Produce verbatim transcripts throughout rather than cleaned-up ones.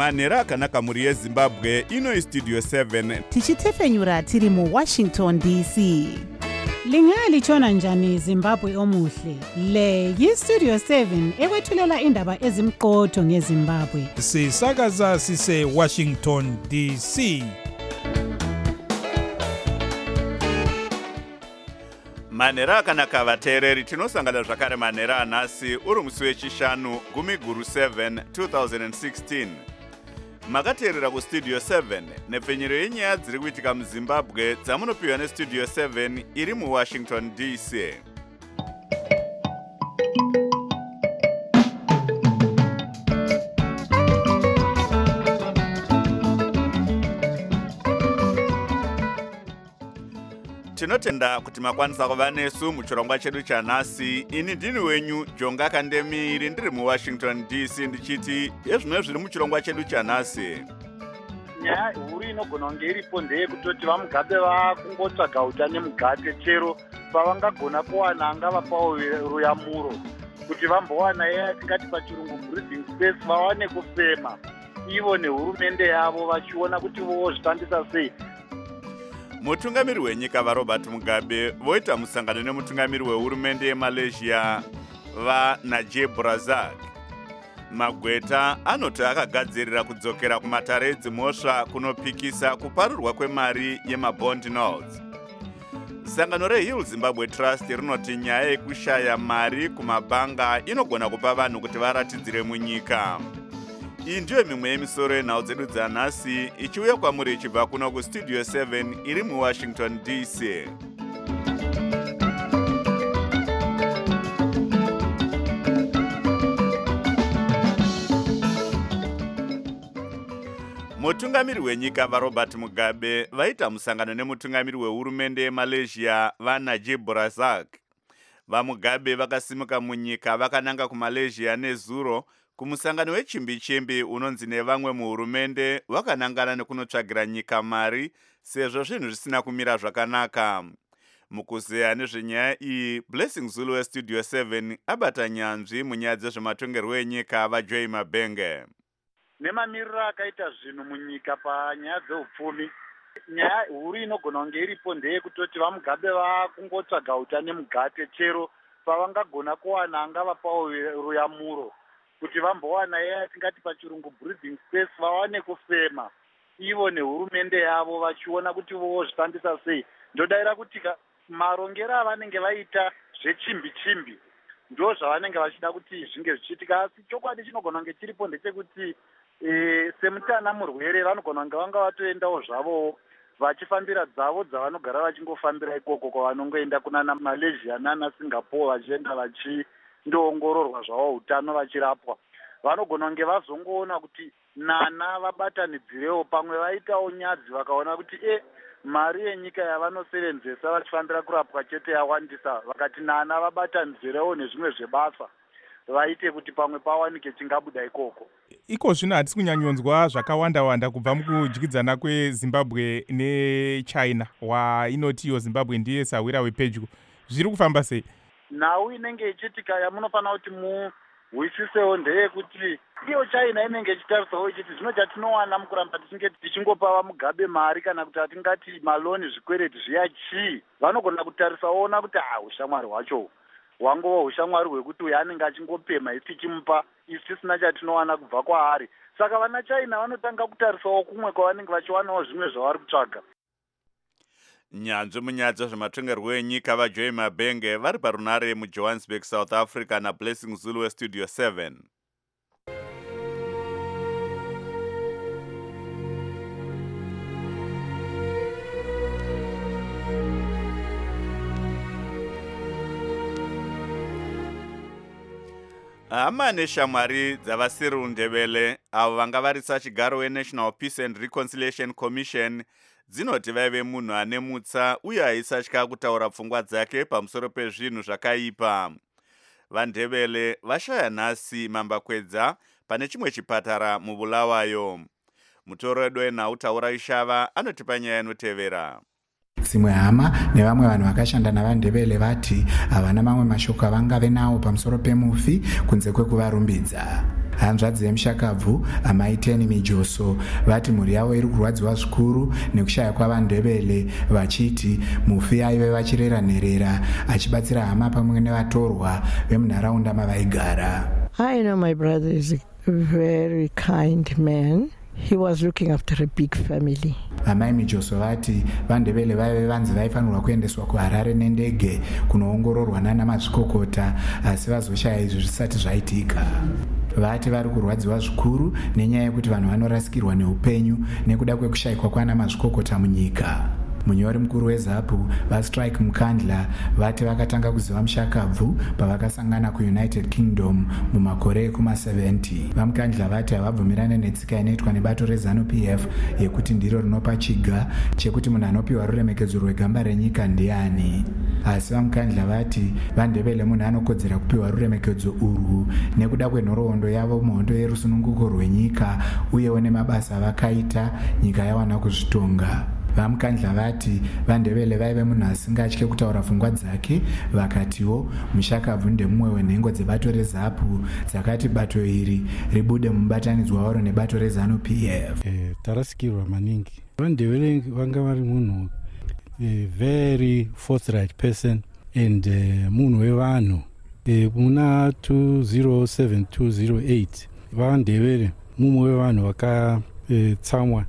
manhero akanaka muri yezimbabwe. Ino istudio seven tichitefenyura tiri mu Washington D C. Lingalitshona njani Zimbabwe omuhle? Le yistudio seven ekwethulela indaba ezimqotho ngeZimbabwe. Sisakaza sise Washington D C. manhero akanaka vateereri, tinosangana zvakare manhero anhasi uri musi wechishanu gumi guru seven two thousand sixteen. Makateerera kustudio seven nepfenyero yenyaya dziri kuitika muZimbabwe dzamunopiwa nestudio seven iri muWashington D C. Tinotenda kuti makwanisa kuva nesu muchirongwa chedu chanhasi. Ini ndini wenyu Jonga Kandemiri ndiri muWashington D C ndichiti yezvino zviri muchirongwa chedu chanhasi. Nyaya huru inogona kunge iripo ndeyekutoti vaMugabe vakungotsvaga utano mugate chero pavangagona kuwana angava pawo ruyamuro kuti vambowana yatingati pachirungu breathing space vawane kufema ivo nehurumende yavo vachiona kuti vozvitambisa sei. Mutungamiri wenyika vaRobert Mugabe voita musangano nemutungamiri wehurumende yeMalaysia vaNajib Razak. Magweta anoti akagadzirira kudzokera kumatare edzimhosva kunopikisa kuparurwa kwemari yemabond notes. Sangano reHill Zimbabwe Trust rinoti nyaya yekushaya mari kumabhanga inogona kupa vanhu kuti varatidzire munyika. Iyi ndiyo mimwe yemisoro yenhau dzedu dzanhasi ichiuya kwamuri ichibva kuno kustudio seven iri muWashington D C. Mutungamiri wenyika vaRobert Mugabe vaita musangano nemutungamiri wehurumende yeMalaysia vaNajib Razak. VaMugabe vakasimuka munyika vakananga kuMalaysia nezuro kumusangano wechimbi-chimbi unonzi nevamwe muhurumende vakanangana nekunotsvagira nyika mari sezvo zvinhu zvisina kumira zvakanaka. Mukuzeya nezvenyaya iyi, Blessing Zulu westudio seven abata nyanzvi munyaya dzezvematongerwo enyika vaJoy Mabenge. Nemamiriro akaita zvinhu munyika panyaya dzeupfumi, nyaya huru inogona kunge iripo ndeyekutoti vaMugabe vakungotsvaga utano mugate chero pavangagona kuwana angava pawo ruyamuro kuti vambowana yatingati pachirungu breathing space vawane kufema ivo nehurumende yavo vachiona kuti vozvitambisa sei. Ndodayira kuti marongero avanenge vaita zvechimbi-chimbi ndo zvavanenge vachida kuti zvinge zvichiitika, asi chokwadi chinogona kunge chiripo ndechekuti e, semutana murwere vanogona kunge vanga vatoendawo zvavowo vachifambira dzavo dzavanogara vachingofambira ikoko kwavanongoenda kunana Malaysia nana Singapore vachienda vachindoongororwa zvavo utano vachirapwa. Vanogona kunge vazongoona kuti nana vabatanidzirewo pamwe vaitawo nyadzi vakaona kuti e mari yenyika yavanosevenzesa vachifambira kurapwa chete yawandisa, vakati nana vabatanidzirewo nezvimwe zvebasa vaite kuti pamwe pawanike chingabuda ikoko. Iko zvino hatisi kunyanyonzwa zvakawanda-wanda kubva mukudyidzana kweZimbabwe neChina wainotiyo Zimbabwe ndiye sawira wepedyo. Zviri kufamba sei? Nhau inenge ichiitika yamunofanira kuti muhwisisewo ndeyekuti iyo China inenge ichitarisawo ichiti zvino chatinowana mukuramba tichinge tichingopa vaMugabe mari kana kuti atingati maloni zvikwereti zviya chii, vanogona kutarisawo ona kuti ah ushamwari hwacho hwangova ushamwari hwekuti uyu anenge achingopema isi tichimupa isi tisina chatinowana kubva kwaari. Saka vana China vanotanga kutarisawo kumwe kwavanenge vachiwanawo zvimwe zvavari kutsvaga. Nyanzvi munyaya dzezvematongerwo enyika vaJoy Mabenge vari parunare muJohannesburg, South Africa naBlessing Zulu westudio seven. Hama neshamwari dzavaCyril Ndebele avo vanga varisa chigaro weNational Peace and Reconciliation Commission dzinoti vaive munhu ane mutsa uye aisatya kutaura pfungwa dzake pamusoro pezvinhu zvakaipa. VaNdebele vashaya nhasi mambakwedza pane chimwe chipatara muBulawayo. Mutoro wedu wenhau Taura Ishava anotipa nyaya inotevera. Dzimwe hama nevamwe vanhu vakashanda navaNdebele vati havana mamwe mashoko avangave nawo pamusoro pemufi kunze kwekuvarumbidza. hanzvadzi yemushakabvu amai Teni Mijoso vati mhuri yavo iri kurwadziwa zvikuru nekushaya kwavandebele, vachiti mufi aive vachirera nherera achibatsira hama pamwe nevatorwa vemunharaunda mavaigara. I know my brother is a very kind man. He was looking after a big family. Amai Mijoso vati vandebele vaive vanzi vaifanirwa kuendeswa kuHarare nendege kunoongororwa nana mazvikokota, asi vazoshaya izvi zvisati zvaitika. Vati vari kurwadziwa zvikuru nenyaya yekuti vanhu vanorasikirwa neupenyu nekuda kwekushayikwa kwana mazvikokota munyika. Munyori mukuru weZAPU vaStrike Mukandla vati vakatanga kuziva mushakabvu pavakasangana kuUnited Kingdom mumakore ekuma-seventy. VaMukandla vati havabvumirane netsika inoitwa nebato reZANU-P F yekuti ndiro rinopa chiga chekuti munhu anopiwa ruremekedzo rwegamba renyika ndiani. Asi VaMukandla vati vandebele munhu anokodzera kupiwa ruremekedzo urwu nekuda kwenhoroondo yavo muhondo yerusununguko rwenyika uyewo nemabasa avakaita nyika yawana kuzvitonga. VaMukandla vati vandebele vaive munhu asingatye kutaura pfungwa dzake, vakatiwo mushakabvu ndemumwe wenhengo dzebato reZAPU dzakati bato iri ribude mubatanidzwa waro nebato reZANU-P F. Eh, tarasikirwa maningi. Vandebele vanga vari munhu a very forthright person and uh, munhu wevanhu. Eh, muna two thousand seven to two thousand eight vandebele mumwe wevanhu vakatsamwa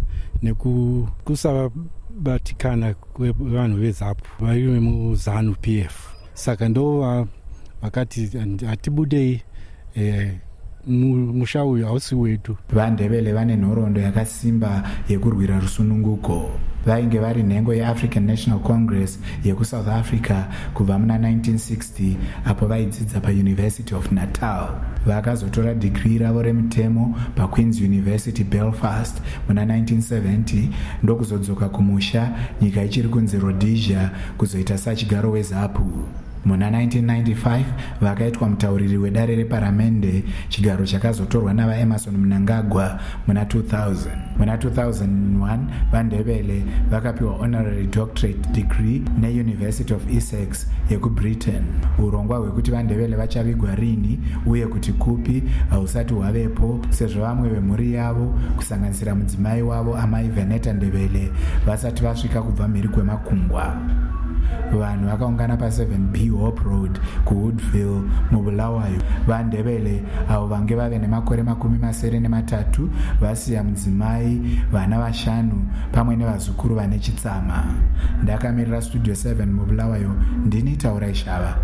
nekusabatikana kwevanhu veZAPU vari muZANU-P F. Saka ndo vakati hatibudei eh, musha uyu hausi wedu. Vandebele vane nhoroondo yakasimba yekurwira rusununguko. Vainge vari nhengo yeAfrican National Congress yekuSouth Africa kubva muna nineteen sixty apo vaidzidza paUniversity of Natal. Vakazotora digrii ravo remutemo paQueen's University Belfast muna nineteen seventy ndokuzodzoka kumusha nyika ichiri kunzi Rhodesia kuzoita sachigaro weZAPU. Muna nineteen ninety-five vakaitwa mutauriri wedare reparamende, chigaro chakazotorwa navaEmerson Mnangagwa muna two thousand. Muna two thousand one vandebele vakapiwa honorary doctorate degree neUniversity of Essex yekuBritain. Urongwa hwekuti vandebele vachavigwa rini uye kuti kupi hausati hwavepo, sezvo vamwe vemhuri yavo kusanganisira mudzimai wavo amai Veneta Ndebele vasati vasvika kubva mhiri kwemakungwa. Vanhu vakaungana pa seven B Hope Road kuWoodville muBulawayo. Vandebele avo vange vave nemakore makumi masere nematatu vasiya mudzimai, vana vashanu pamwe nevazukuru vane chitsama. Ndakamirira Studio seven muBulawayo, ndini Taurai Shava.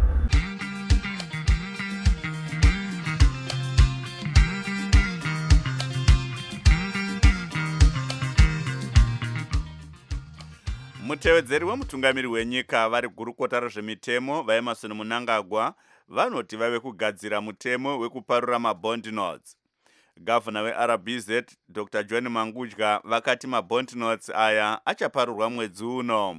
Mutevedzeri wemutungamiri wenyika vari gurukota rezvemitemo vaEmerson Mnangagwa vanoti vave kugadzira mutemo wekuparura mabond notes. Gavana weR B Z Doctor John Mangudya vakati mabond notes aya achaparurwa mwedzi uno.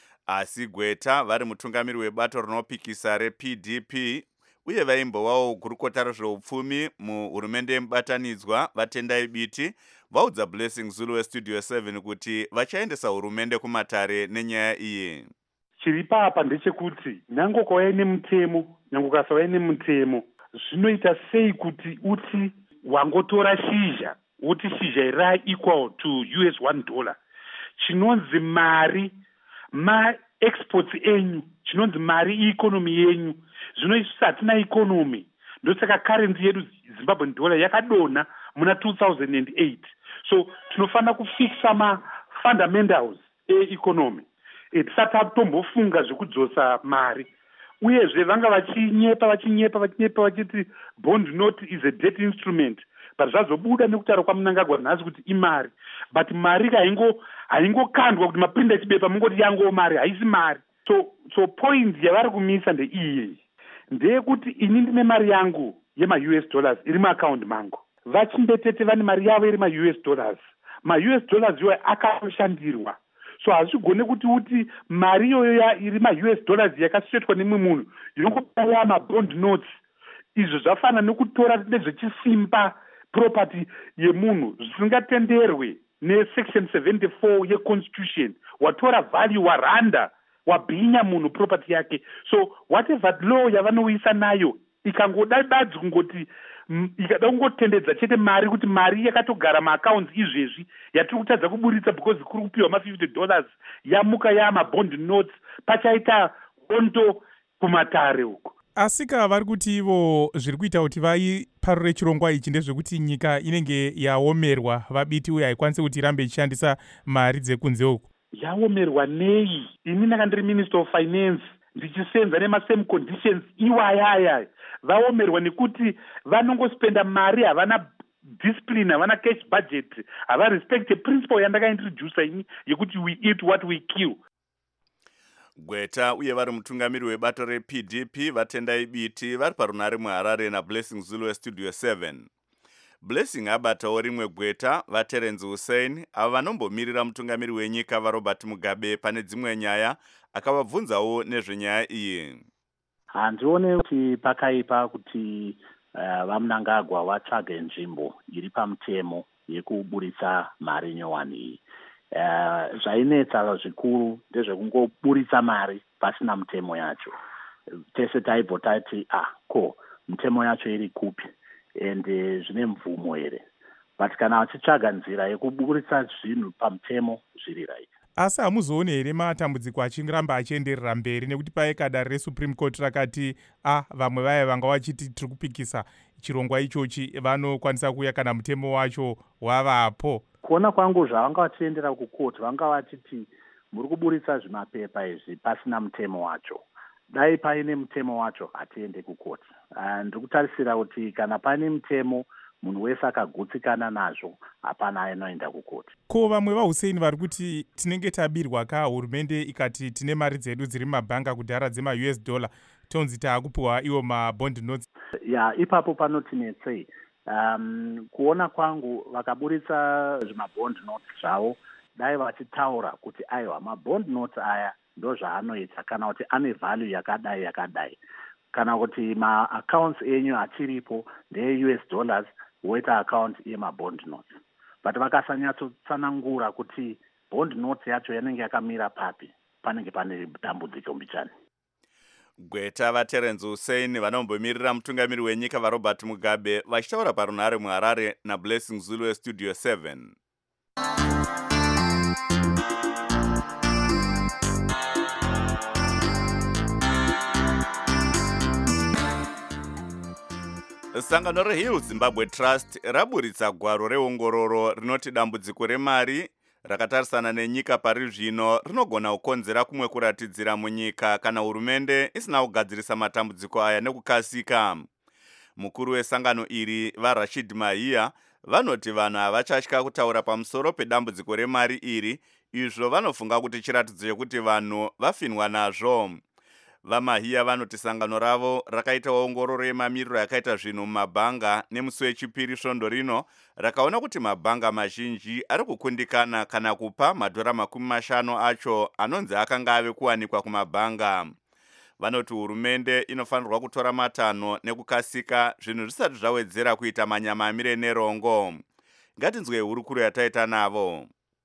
Asi Gweta vari mutungamiri webato rinopikisa reP D P uye vaimbowawo gurukota rezveupfumi muhurumende yemubatanidzwa vatendai biti vaudza Blessing Zulu weStudio seven kuti vachaendesa hurumende kumatare nenyaya iyi. Chiri papa ndechekuti nyango kwauya nemutemo, nyango kasauya nemutemo, zvinoita sei kuti uti wangotora shizha, uti shizha iri equal to U S one dollar. Chinonzi mari ma exports enyu, chinonzi mari economy yenyu. Zvinoisa hatina economy. Ndosaka currency yedu Zimbabwean dollar yakadona muna two thousand eight. So tinofana kufixa ma fundamentals e-economy. Tisati tombofunga zvekudzosa mari. Uyezve vanga vachinyepa vachinyepa vachinyepa vachiti bond note is a debt instrument. But zvazobuda nekutaura kwaMnangagwa nhasi kuti imari. But mari haingo haingokandwa kuti maprinda chibepa mungoti yango mari, haisi mari. So so point yavari kumisa ndeiyi. Ndeyekuti ini ndine mari yangu yema-U S dollars iri muaccount mangu. Vachimbetete vane mari yavo iri ma-U S dollars. Ma-U S dollars iwayo akashandirwa. So hazvigone kuti uti mari iyoyo iri ma-U S dollars yakasvetwa nemwe munhu inongopaya ma-bond notes. Izvo zvafana nekutora nezvechisimba property yemunhu zvisingatenderwe nesection seventy-four yeconstitution. Watora value waranda wabhinya munhu property yake. So whatever law yavanoisa nayo ikangodadadzi kungoti ikada kungotendedza chete mari kuti mari yakatogara maaccounts izvezvi yatiri kutadza kuburitsa because kuri kupiwa ma-fifty dollars yamuka yaamabond notes pachaita hondo kumatare uko. asika vari kuti ivo zviri kuita kuti vaiparure chirongwa ichi ndezvekuti nyika inenge yaomerwa vabiti uye haikwanisi kuti irambe ichishandisa mari dzekunze uku. yaomerwa nei? ini ndanga ndiri minister of finance ndichisenza nemasame conditions iwayaya. vaomerwa nekuti vanongospenda mari, havana discipline, havana cash budget, hava respect principle yandakaintrodusa ini yekuti we eat what we kill. Gweta uye vari mutungamiri webato re-P D P vatendai biti vari parunare muHarare naBlessing Zulu weStudio seven. Blessing abatawo rimwe gweta vaTerence Hussein avo vanombomirira mutungamiri wenyika vaRobert Mugabe pane dzimwe nyaya, akavabvunzawo nezvenyaya iyi. handione kuti pakaipa kuti uh, vaMnangagwa vatsvage nzvimbo iri pamutemo yekuburitsa mari nyowani iyi. Uh, zvainetsa zvikuru ndezvekungoburitsa mari pasina mutemo yacho. Tese taibva tati ah ko mutemo yacho iri kupi ende zvine mvumo here, but kana vachitsvaga nzira yekuburitsa zvinhu pamutemo zviri right. asi hamuzoone here matambudziko achiramba achienderera mberi nekuti paika dare reSupreme Court rakati ah vamwe vaya vanga vachiti tiri kupikisa chirongwa ichochi vanokwanisa kuuya kana mutemo wacho wavapo. kuona kwangu zvavanga vachiendera kukoti vanga vachiti muri kuburitsa zvimapepa izvi pasina mutemo wacho. Dai paine mutemo wacho hatiende kukoti. Uh, ndikutarisira kuti kana paine mutemo munhu wese akagutsikana nazvo hapana anoenda kukoti. Ko vamwe vaHussein vari kuti tinenge tabirwa ka hurumende ikati tine mari dzedu dziri mumabhanga kudhara dzema-U S dollar tonzi taakupiwa iwo mabond notes. ya ipapo panotinetsei. Um, kuona kwangu vakaburitsa zvimabond notes zvavo dai vachitaura kuti aiwa mabond notes aya ndo zvaanoita kana kuti ane value yakadai yakadai, kana kuti maaccounts enyu achiripo ndee-U S dollars woita account yemabond notes. But vakasanyatsotsanangura kuti bond notes yacho yanenge yakamira papi, panenge pane dambudziko mbichani. Gweta vaTerence Hussein vanombomirira mutungamiri wenyika vaRobert Mugabe vachitaura parunare muHarare naBlessing Zulu weStudio seven. Sangano reHill Zimbabwe Trust raburitsa gwaro reongororo rinoti dambudziko remari rakatarisana nenyika pari zvino rinogona kukonzera kumwe kuratidzira munyika kana hurumende isina kugadzirisa matambudziko aya nekukasika. Mukuru wesangano iri vaRashid Mahia vanoti vanhu havachatya kutaura pamusoro pedambudziko remari iri, izvo vanofunga kuti chiratidzo chekuti vanhu vafinwa nazvo. VaMahia vanoti sangano ravo rakaita ongororo yemamiriro yakaita zvinhu mumabhanga nemusi wechipiri svondo rino rakaona kuti mabhanga mazhinji ari kukundikana kana kupa madhora makumi mashanu acho anonzi akanga ave kuwanikwa kumabhanga. Vanoti hurumende inofanirwa kutora matanho nekukasika zvinhu zvisati zvawedzera kuita manyama amire nerongo. Ngatinzwe hurukuro yataita navo.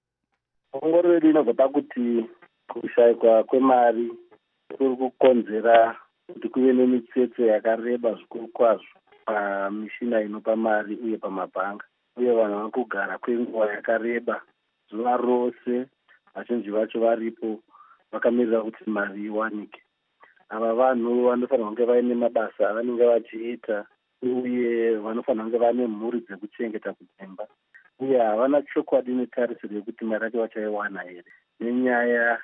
Ongororo inobva pakuti kushayikwa kwemari kuri kukonzera kuti kuve nemitsetse yakareba zvikuru kwazvo pamishina inopa mari uye pamabhanga, uye vanhu vari kugara kwenguva yakareba zuva rose, vazhinji vacho varipo vakamirira kuti mari iwanike. Ava vanhu vanofanira kunge vaine mabasa avanenge vachiita uye vanofanira kunge vaine mhuri dzekuchengeta kudzimba, uye havana chokwadi netarisiro yekuti mari yacho vachaiwana here nenyaya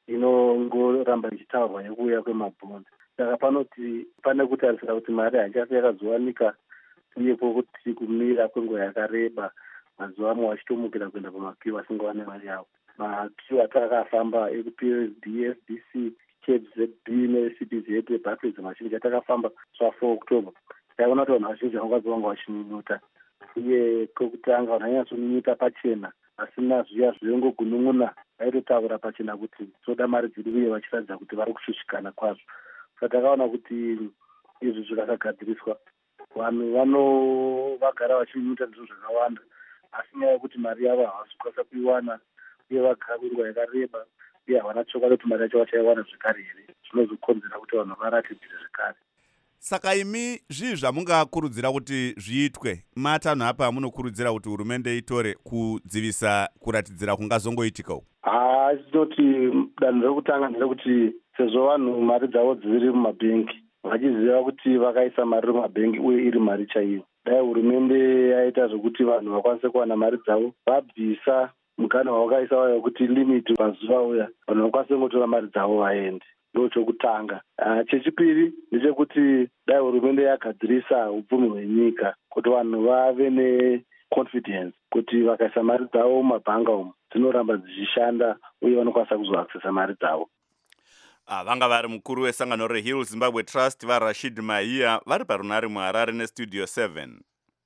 inongoramba ichitaurwa yekuuya kwemabhondi. Saka panoti pane kutarisira kuti mari haichasi yakazowanika uye kwokuti kumira kwenguva yakareba mazuva amwe vachitomukira kuenda pamakiu vasingawane mari yavo. Makiu atakafamba ekuP S D, F D C, C Z B neC B Z Barclays mazhinji atakafamba zva four October taiona kuti vanhu vazhinji vangazovanga vachinyunyuta, uye kwekutanga vanhu vanyatsonyunyuta pachena asina zviya zvinongogunun'una vaitotaura pachena kuti toda mari dzedu uye vachiratidza kuti vari kushushikana kwazvo. Saka takaona kuti izvi zvikasagadziriswa vanhu vano vagara vachinyunyuta ndizvo zvakawanda, asi nyaya yekuti mari yavo havasi kukwanisa kuiwana uye vagara kwenguva yakareba uye havana chokwadi kuti mari yacho vachaiwana zvekare here, zvinozokonzera kuti vanhu varatidzire zvekare. Saka imi zvii zvamungakurudzira kuti zviitwe matanho apa amunokurudzira kuti hurumende itore kudzivisa kuratidzira kungazongoitika uku? haa tinoti danho rekutanga nderekuti sezvo vanhu mari dzavo dziri mumabhengi vachiziva kuti vakaisa mari mumabhengi uye iri mari chaiyo, dai hurumende yaita zvokuti vanhu vakwanise kuwana mari dzavo, vabvisa muganho wavakaisa wayo wekuti limiti pazuva uya vanhu vakwanise kungotora mari dzavo vaende. Ndo chokutanga. Uh, chechipiri ndechekuti dai hurumende yagadzirisa upfumi hwenyika kuti vanhu vave neconfidence kuti vakaisa mari dzavo mumabhanga umu dzinoramba dzichishanda uye vanokwanisa kuzoaksesa mari dzavo. Ah, vanga vari mukuru wesangano reHill Zimbabwe Trust vaRashid Mahia vari parunare muHarare nestudio seven.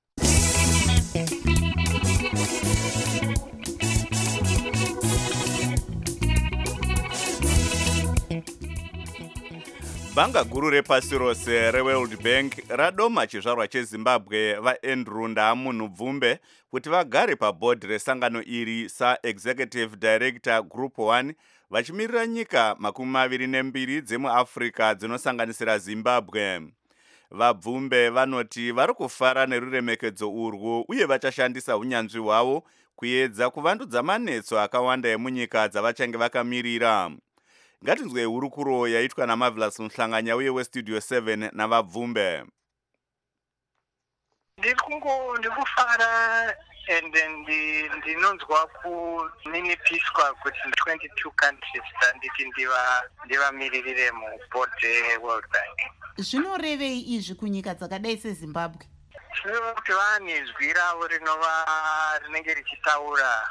Bhanga guru repasi rose reWorld Bank radoma chizvarwa cheZimbabwe vaAndrew Ndamunhu-Bvumbe kuti vagare pabhodhi resangano iri saExecutive Director Group one vachimirira nyika makumi maviri nembiri dzemuAfrica dzinosanganisira Zimbabwe. VaBvumbe vanoti vari kufara neruremekedzo urwu uye vachashandisa unyanzvi hwavo kuedza kuvandudza manetso akawanda emunyika dzavachange vakamirira. Ngatinzwe hurukuro yaitwa naMarvelous Muhlanganya uye westudio seven navaBvumbe. Ndikungo ndikufara and ndinonzwa kuninipiswa kuti twenty-two countries nditi ndiva ndivamiririre muboard World Bank. Zvinorevei izvi kunyika dzakadai seZimbabwe? Zvinoreva kuti vane zwi ravo rinova rinenge richitaura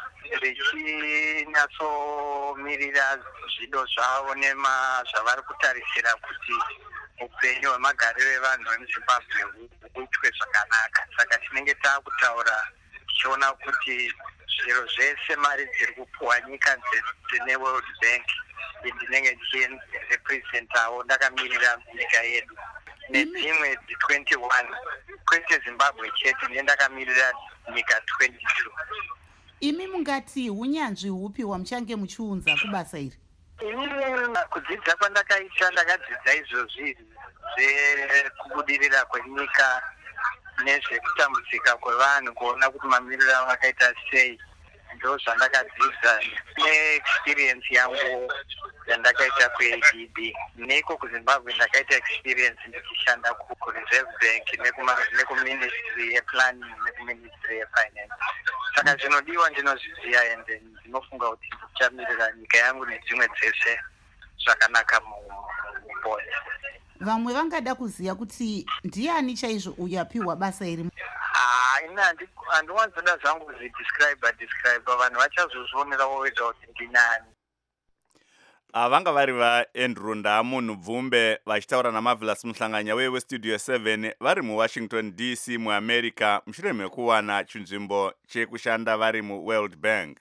richinatsomirira zvido zvavo nema zvavari kutarisira kuti upenyu hwemagariro evanhu vemuZimbabwe huitwe zvakanaka. Saka tinenge taakutaura tichiona kuti zviro zvese mari dziri kupuwa nyika dzine World Bank ndinenge ndichirepresentawo ndakamirira nyika yedu nedzimwe twenty-one kwete Zimbabwe chete ndendakamirira nyika twenty-two. Imi mungati hunyanzvi hupi hwamuchange muchiunza kubasa iri? Inini kudzidza kwandakaita ndakadzidza izvozvi zvekubudirira kwenyika nezvekutambudzika kwevanhu kuona kuti mamiriro avo akaita sei. Ndo zvandakadzidza neexperience yangu yandakaita kuA D B. Neko kuZimbabwe ndakaita experience ndichishanda kuReserve Bank nekuministry yeplanning nekuministry yefinance. Saka zvinodiwa ndinozviziva ende ndinofunga kuti ndichamirira nyika yangu nedzimwe dzese zvakanaka mubodi. Vamwe vangada kuziva kuti ndiani chaizvo uyapiwa basa iri? Ah, ina handiwanzoda zvangu zvidescribe describe vanhu vachazozvionera vovega kuti ndinani. Vanga vari vaAndrew Ndamunhu-Bvumbe vachitaura naMarvelous Muhlanganya uye westudio seven vari muWashington D C muAmerica mushure mekuwana chinzvimbo chekushanda vari muWorld Bank.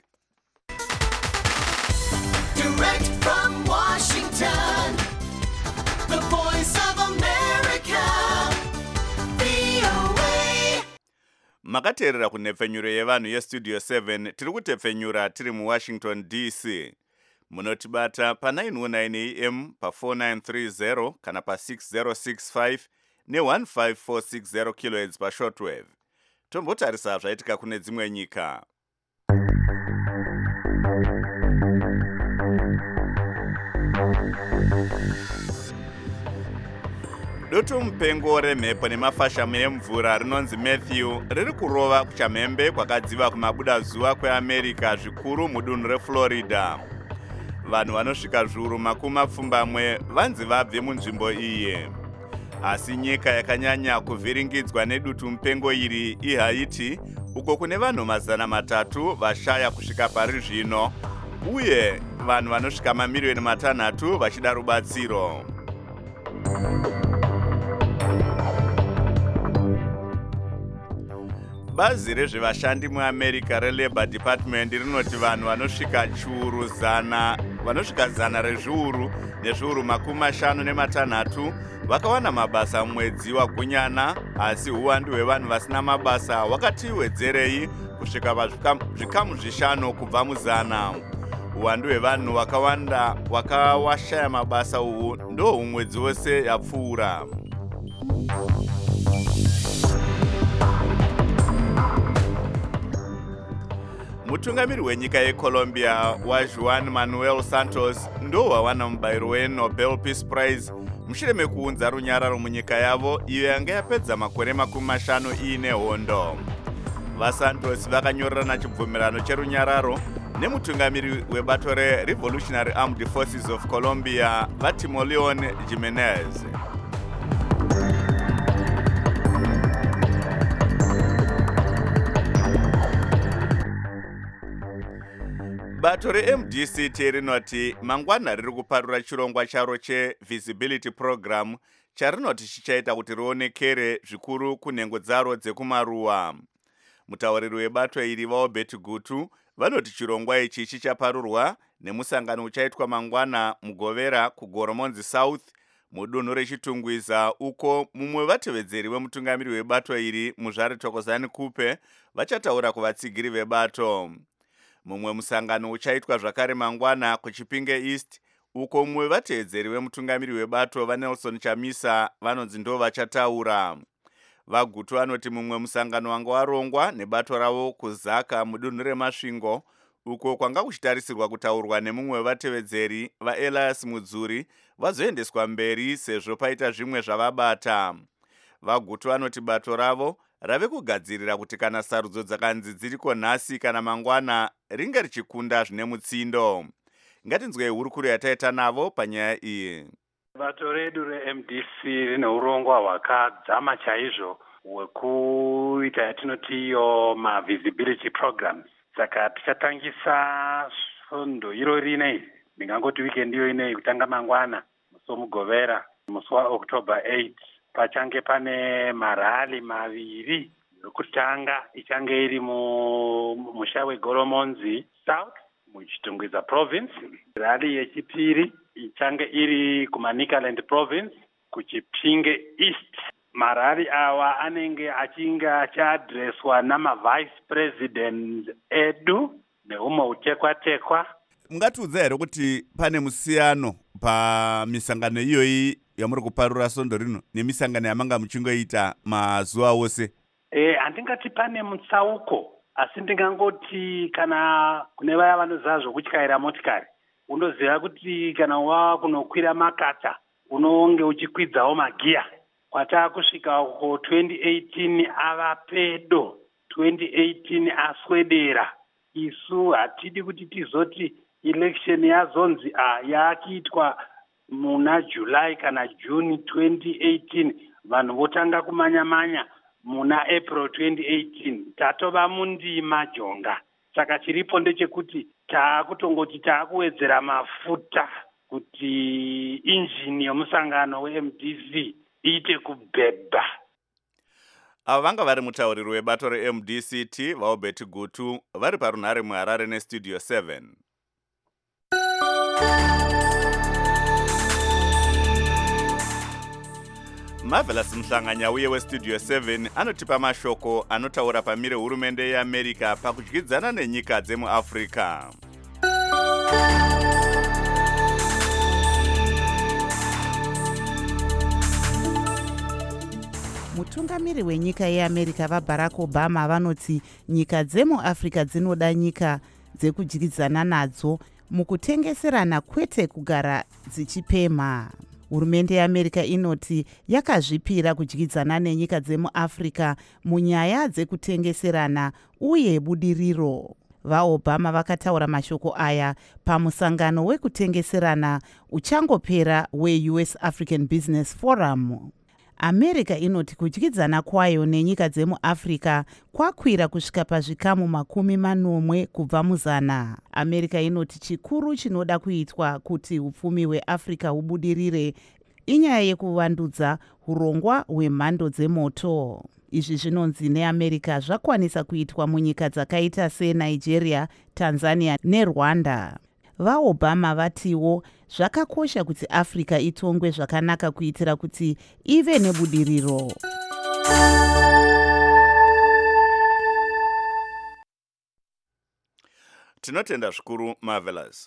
Direct from Washington, the voice of America, V O A. Makateerera kunhepfenyuro yevanhu yestudio seven tiri kutepfenyura tiri muWashington D C. Munotibata pa nine oh nine A M pa four nine three zero kana pa six zero six five ne one five four six zero kilohertz pa shortwave. Tombotarisa zvaitika kune dzimwe nyika. Doto mupengo remhepo nemafashami emvura rinonzi Matthew riri kurova kuchamhembe kwakadziva kumabuda zuva kweAmerica zvikuru mudunhu reFlorida. Vanhu vanosvika zviuru makumi mapfumbamwe vanzi vabve munzvimbo iyi. Asi nyika yakanyanya kuvhiringidzwa nedutu mupengo iri iHaiti, uko kune vanhu mazana matatu vashaya kusvika pari zvino, uye vanhu vanosvika mamiriyoni matanhatu vachida rubatsiro. Bazi rezvevashandi muAmerica reLabor Department rinoti vanhu vanosvika chiuru zana vanosvika zana rezviuru nezviuru makumi mashanu nematanhatu vakawana mabasa mumwedzi wagunyana, asi uwandu hwevanhu vasina mabasa hwakati wedzerei kusvika pazvikamu zvishanu kubva muzana. Uwandu hwevanhu wakawanda wakawashaya mabasa uhu ndo umwedzi wose yapfuura. Mutungamiri wenyika yeColombia waJuan Manuel Santos ndo wawana mubayiro weNobel Peace Prize mushure mekuunza runyararo munyika yavo iyo yanga yapedza makore makumi mashanu iine hondo. VaSantos vakanyorerana chibvumirano cherunyararo nemutungamiri webato reRevolutionary Armed Forces of Colombia vaTimoleon Jimenez. Bato reM D C T rinoti mangwana riri kuparura chirongwa charo cheVisibility Program charinoti chichaita kuti rionekere zvikuru kunhengo dzaro dzekumaruwa. Mutauriri webato iri vaObert Gutu vanoti chirongwa ichi chichaparurwa nemusangano uchaitwa mangwana mugovera kuGoromonzi South mudunhu rechitungwiza uko mumwe vatevedzeri wemutungamiri webato iri Muzvare Thokozani Kupe vachataura kuvatsigiri vebato. Mumwe musangano uchaitwa zvakare mangwana kuChipinge East uko mumwe vatevedzeri wemutungamiri webato vaNelson Chamisa vanonzi ndo vachataura. VaGutu vanoti mumwe musangano wanga warongwa nebato ravo kuZaka mudunhu reMasvingo uko kwanga kuchitarisirwa kutaurwa nemumwe wevatevedzeri vaElias Mudzuri vazoendeswa mberi sezvo paita zvimwe zvavabata. VaGutu vanoti bato ravo rave kugadzirira kuti kana sarudzo dzakanzi dziriko nhasi kana mangwana ringe richikunda zvine mutsindo. Ngatinzwei hurukuro yataita navo panyaya iyi. Bato redu reM D C rine urongwa hwakadzama chaizvo hwekuita yatinoti iyo mavisibility programs. Saka tichatangisa svondo iro rinei, ndingangoti weekend iyo inei kutanga mangwana musi womugovera musi waOctober eighth. Pachange pane marali maviri. Yokutanga ichange iri mumusha weGoromonzi South muchitungwiza province. Rali yechipiri ichange iri kuManicaland province kuChipinge East. Marali awa anenge achinge achiadreswa namavice president edu neumwe utekwa tekwa. Mungatiudza here kuti pane musiyano pamisangano iyoyi yamuri kuparura sondo rino nemisangano yamanga muchingoita mazuva ose? Eh, handingati pane mutsauko, asi ndingangoti kana kune vaya vanoziva zvokutyaira motikari, unoziva kuti kana wava kunokwira makata unonge uchikwidzawo magiya. Kwatava kusvika uko twenty eighteen ava pedo, twenty eighteen aswedera. Isu hatidi kuti tizoti election yazonzi ah, yakiitwa muna July kana June twenty eighteen, vanhu votanga kumanya-manya muna April twenty eighteen. Tatova mundima jonga. Saka chiripo ndechekuti taakutongoti taakuwedzera mafuta kuti injini yomusangano weM D C iite kubhebha. Ava vanga vari mutauriri webato reM D C T vaObert Gutu vari parunhare muHarare neStudio seven. Marvelous Mhlanganya uye weStudio seven anotipa mashoko anotaura pamire hurumende yeAmerica pakudyidzana nenyika dzemuAfrica. Mutungamiri wenyika yeAmerica vaBarack Obama vanoti nyika dzemuAfrica dzinoda nyika dzekudyidzana nadzo mukutengeserana kwete kugara dzichipemha. Hurumende yeAmerica inoti yakazvipira kudyidzana nenyika dzemuAfrica munyaya dzekutengeserana uye budiriro. VaObama vakataura mashoko aya pamusangano wekutengeserana uchangopera weU S African Business Forum. America inoti kudyidzana kwayo nenyika dzemuAfrica kwakwira kusvika pazvikamu makumi manomwe kubva muzana. America inoti chikuru chinoda kuitwa kuti upfumi hweAfrica hubudirire inyaya yekuvandudza urongwa hwemhando dzemoto. Izvi zvinonzi neAmerica zvakwanisa kuitwa munyika dzakaita seNigeria, Tanzania neRwanda. VaObama vatiwo zvakakosha kuti Africa itongwe zvakanaka kuitira kuti ive nebudiriro. Tinotenda zvikuru Marvelous.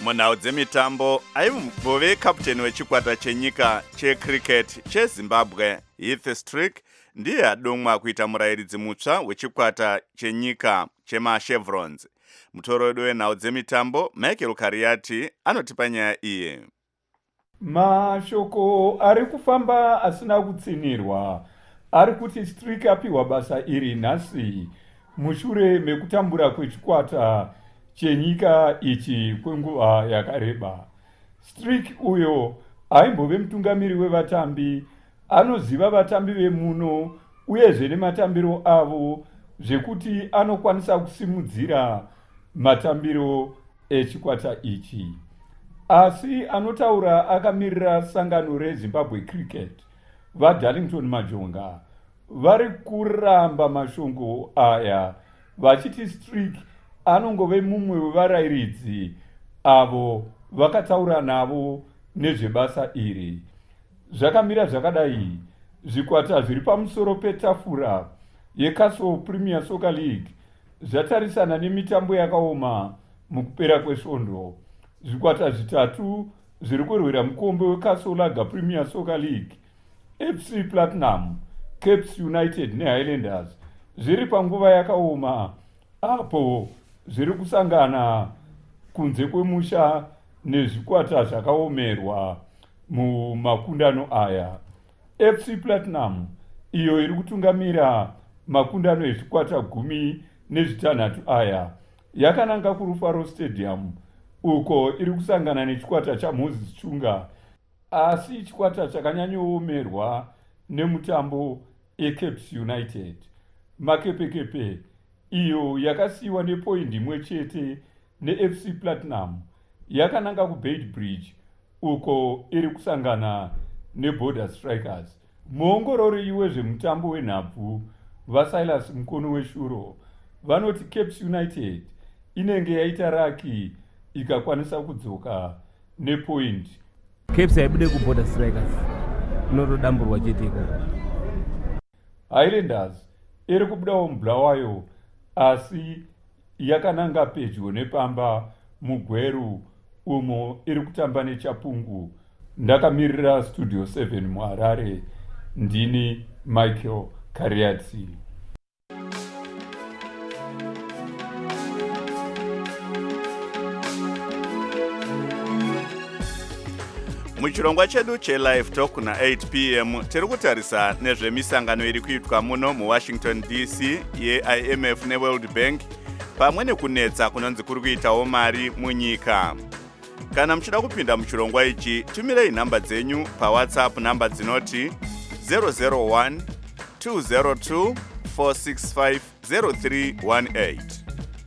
munhau dzemitambo aimbove kaputeni wechikwata chenyika checricket chezimbabwe Heath Strick ndiye adomwa kuita murayiridzi mutsva wechikwata chenyika chemachevrons. Mutorodo wenhau dzemitambo Michael Kariati anotipa nyaya iyi. Mashoko ari kufamba asina kutsinirwa ari kuti Strick apiwa basa iri nhasi mushure mekutambura kwechikwata chenyika ichi kwenguva yakareba. Strick uyo aimbove mutungamiri wevatambi anoziva vatambi vemuno uyezve nematambiro avo zvekuti anokwanisa kusimudzira matambiro echikwata ichi. Asi anotaura akamirira sangano reZimbabwe Cricket vaDarlington Majonga vari kuramba mashongo aya vachiti Strick anongove mumwe wevarayiridzi avo vakataura navo nezvebasa iri. Zvakamira zvakadai, zvikwata zviri pamusoro petafura yeCastle Premier Soccer League zvatarisana nemitambo yakaoma mukupera kwesvondo. Zvikwata zvitatu zviri kurwira mukombe weCastle Lager Premier Soccer League, F C Platinum, Cape United neHighlanders zviri panguva yakaoma apo zviri kusangana kunze kwemusha nezvikwata zvakaomerwa mumakundano aya. F C Platinum iyo iri kutungamira makundano ezvikwata gumi nezvitanhatu aya yakananga kuRufaro Stadium uko iri kusangana nechikwata chaMoses Chunga, asi chikwata chakanyanyoomerwa nemutambo eCape United. Makepekepe iyo yakasiyiwa nepoindi imwe chete neF C Platinum yakananga kuBeitbridge uko iri kusangana neBorder Strikers. Muongorori wezvemutambo wenhabvu vaSilas Mukono weshuro vanoti Cape United inenge yaita raki ikakwanisa kudzoka nepoint. Cape yaibude kuBorder Strikers inotodamburwa chete ikoko. Highlanders iri kubudawo mubulawayo asi yakananga pedyo nepamba mugweru umo iri kutamba neChapungu. Ndakamirira Studio seven muHarare, ndini Michael Kariati. Muchirongwa chedu cheLive Talk na eight p m tiri kutarisa nezvemisangano iri kuitwa muno muWashington D C yeI M F neWorld Bank pamwe nekunetsa kunonzi kuri kuitawo mari munyika. Kana muchida kupinda muchirongwa ichi, tumirei nhamba dzenyu paWhatsApp namba dzinoti zero zero one two zero two four six five zero three one eight.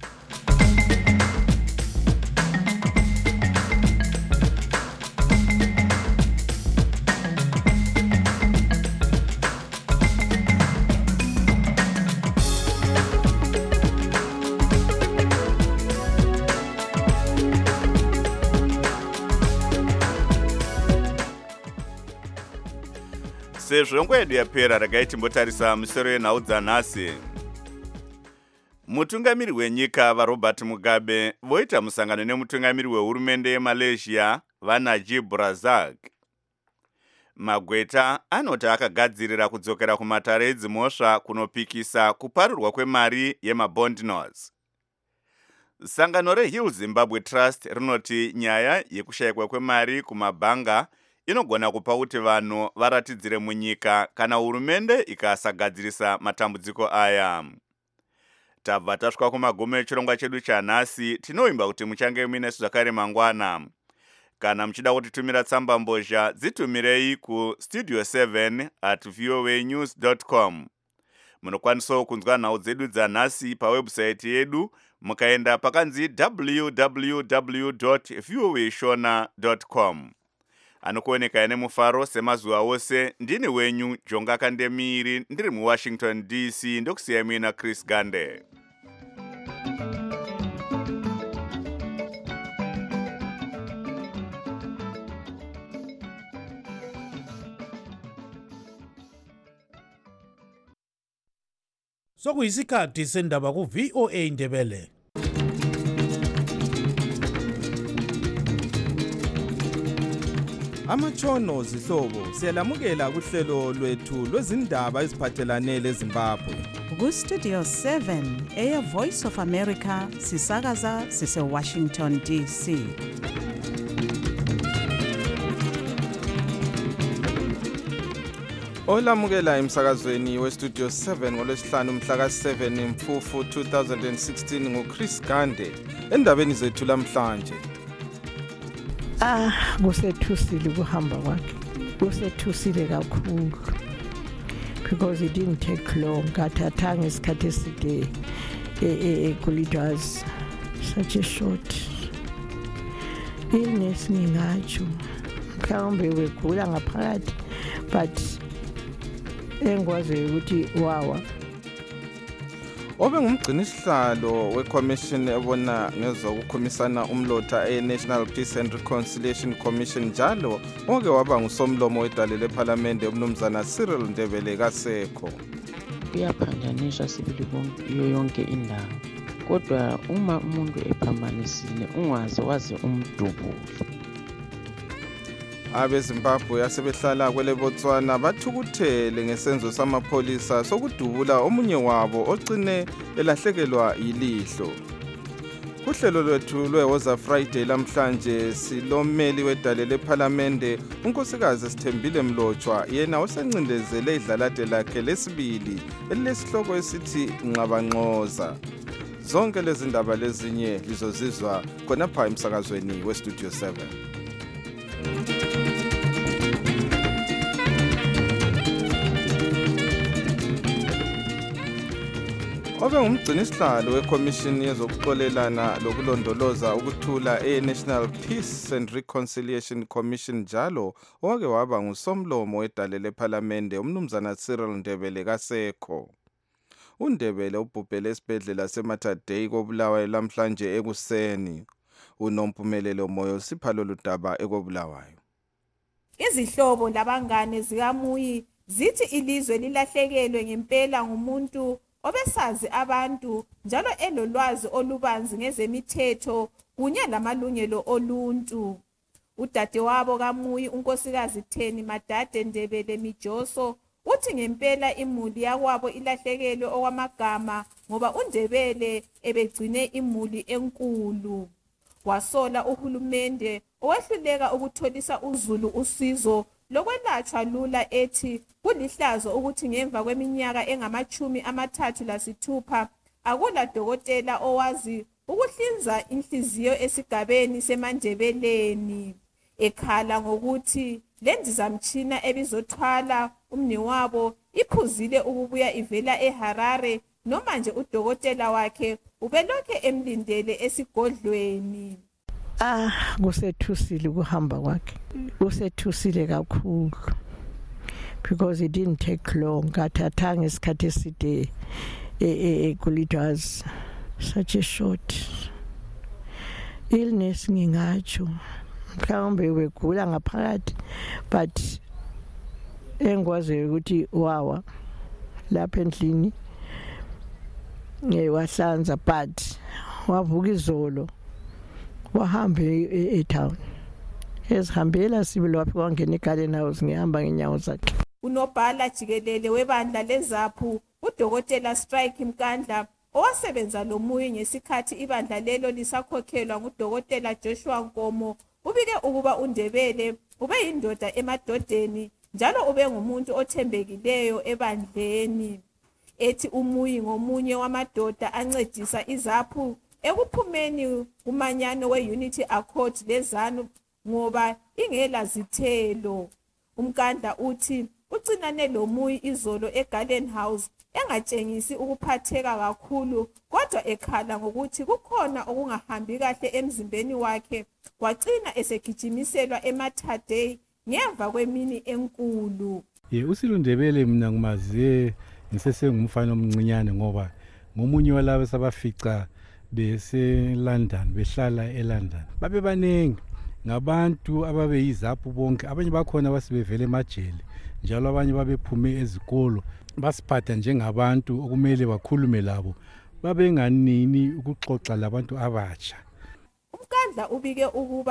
Sezvo nguva yedu yapera, regai timbotarisa misoro yenhau dzanhasi. Mutungamiri wenyika vaRobert Mugabe voita musangano nemutungamiri wehurumende yeMalaysia vaNajib Razak. Magweta anoti akagadzirira kudzokera kumatare edzimhosva kunopikisa kuparurwa kwemari yemabond notes. Sangano reHill Zimbabwe Trust rinoti nyaya yekushayikwa kwemari kumabhanga inogona kupa kuti vanhu varatidzire munyika kana hurumende ikasagadzirisa matambudziko aya. Tabva tasvika kumagumo echirongwa chedu chanhasi. Tinoimba kuti muchange muinesu zvakare mangwana. Kana muchida kutitumira tsamba mbozha, dzitumirei ku studio seven at voanews dot com. Munokwanisawo kunzwa nhau dzedu dzanhasi pawebsite yedu mukaenda pakanzi w w w dot voashona dot com. Anokuoneka ene mufaro semazuva ose, ndini wenyu Jonga Kandemiri, ndiri muWashington D C, ndokusiyai muina Chris Gande. Sokuyisikhathi sendaba ku V O A Ndebele. Amatshono zihlobo siyalamukela kuhlelo lwethu lwezindaba eziphathelane leZimbabwe. Ku Studio seven eya Voice of America sisakaza sise Washington D C. Olamukela emsakazweni we Studio seven ngolwesihlanu mhla ka seven Mfumfu two thousand sixteen nguChris Gande endabeni zethu lamhlanje. Ah, kusethusile ukuhamba kwakhe. Kusethusile kakhulu. Because it didn't take long. Kathathanga isikhathi eside. It was such a short illness ngingatsho. Mhlawumbe wegula ngaphakathi but engwazi ukuthi wawa. Obe ngumgcinisihlalo we-commission ebona ngezokukhumisana umlotha e-National Peace and Reconciliation Commission njalo oke waba ngusomlomo wedale lephalamende umnumzana Cyril Ndebele kasekho. Kuyaphanjaniswa sibili kuyo yonke indawo. Kodwa uma umuntu ephambanisile ungaze waze umdubule. Abezimbabwe yasebehlala kwele Botswana bathukuthele ngesenzo samapholisa sokudubula omunye wabo ogcine elahlekelwa yilihlo. Kuhlelo lwethu lweWoza Friday lamhlanje silomeli wedale lephalamende unkosikazi Sithembile Mlotshwa yena osencindezele idlalade lakhe lesibili elilesihloko esithi Nqabanqoza. Zonke lezi ndaba lezinye lizozizwa khona pha emsakazweni we Studio seven. Obe ngumgcinisihlalo we-Commission yezokuxolelana lokulondoloza ukuthula e-National Peace and Reconciliation Commission njalo owake waba ngusomlomo wedale lephalamende umnumzana Cyril Ndebele kasekho. uNdebele ubhubhele esibhedlela seMater Dei koBulawayo lamhlanje ekuseni. Unomphumelelo moyo siphalo ludaba ekoBulawayo. Izihlobo labangane zikaMuyi zithi ilizwe lilahlekelwe ngempela ngumuntu obesazi abantu njalo elolwazi olubanzi ngezemithetho kunye lamalungelo oluntu. Udadewabo kaMuyi unkosikazi Theni Madade Ndebele Mijoso uthi ngempela imuli yakwabo ilahlekelwe okwamagama ngoba uNdebele ebegcine imuli enkulu. Wasola uhulumende owehluleka ukutholisa uZulu usizo lokwelatshwa lula ethi kulihlazo ukuthi ngemva kweminyaka engamachumi amathathu lasithupha akula dokotela owazi ukuhlinza inhliziyo esigabeni seMandebeleni. Ekhala ngokuthi lendizamtshina ebizothwala umniwabo iphuzile ukubuya ivela eHarare noma nje udokotela wakhe ubelokhe emlindele esigodlweni. Ah, kusethusile ukuhamba kwakhe. Kusethusile kakhulu. Because it didn't take long. Kathathanga isikhathi eside. It was such a short illness ngingatsho. Mhlawumbe wegula ngaphakathi but engwazi ukuthi wawa lapha endlini. Ngewahlanza but wavuka izolo wahambe e-town ezihambela sibili waphi kwangena egarden house ngihamba ngenyawo zakhe. Unobhala jikelele webandla leZaphu udokotela Strike Mkandla owasebenza loMuyi ngesikhathi ibandla lelo lisakhokhelwa ngudokotela Joshua Nkomo ubike ukuba uNdebele ube yindoda emadodeni njalo ube ngumuntu othembekileyo ebandleni. Ethi uMuyi ngomunye wamadoda ancedisa iZaphu ekuphumeni kumanyano we-Unity Accord leZANU ngoba ingela zithelo. Umkandla uthi ucinane loMuyi izolo eGarden House engatshengisi ukuphatheka kakhulu kodwa ekhala ngokuthi kukhona okungahambi kahle emzimbeni wakhe wagcina esegijimiselwa eMater Dei ngemva kwemini enkulu. Ye uSilo Ndebele mina ngumaziye ngisesengumfana omncinyane ngoba ngomunye walabo sabafica bese London behlala eLondon. Babe baningi ngabantu ababe yiZaphu bonke abanye bakhona basibevele emajele njalo abanye babephume ezikolo basiphatha njengabantu okumele bakhulume labo babenganini ukuxoxa labantu abatsha. Umkandla ubike ukuba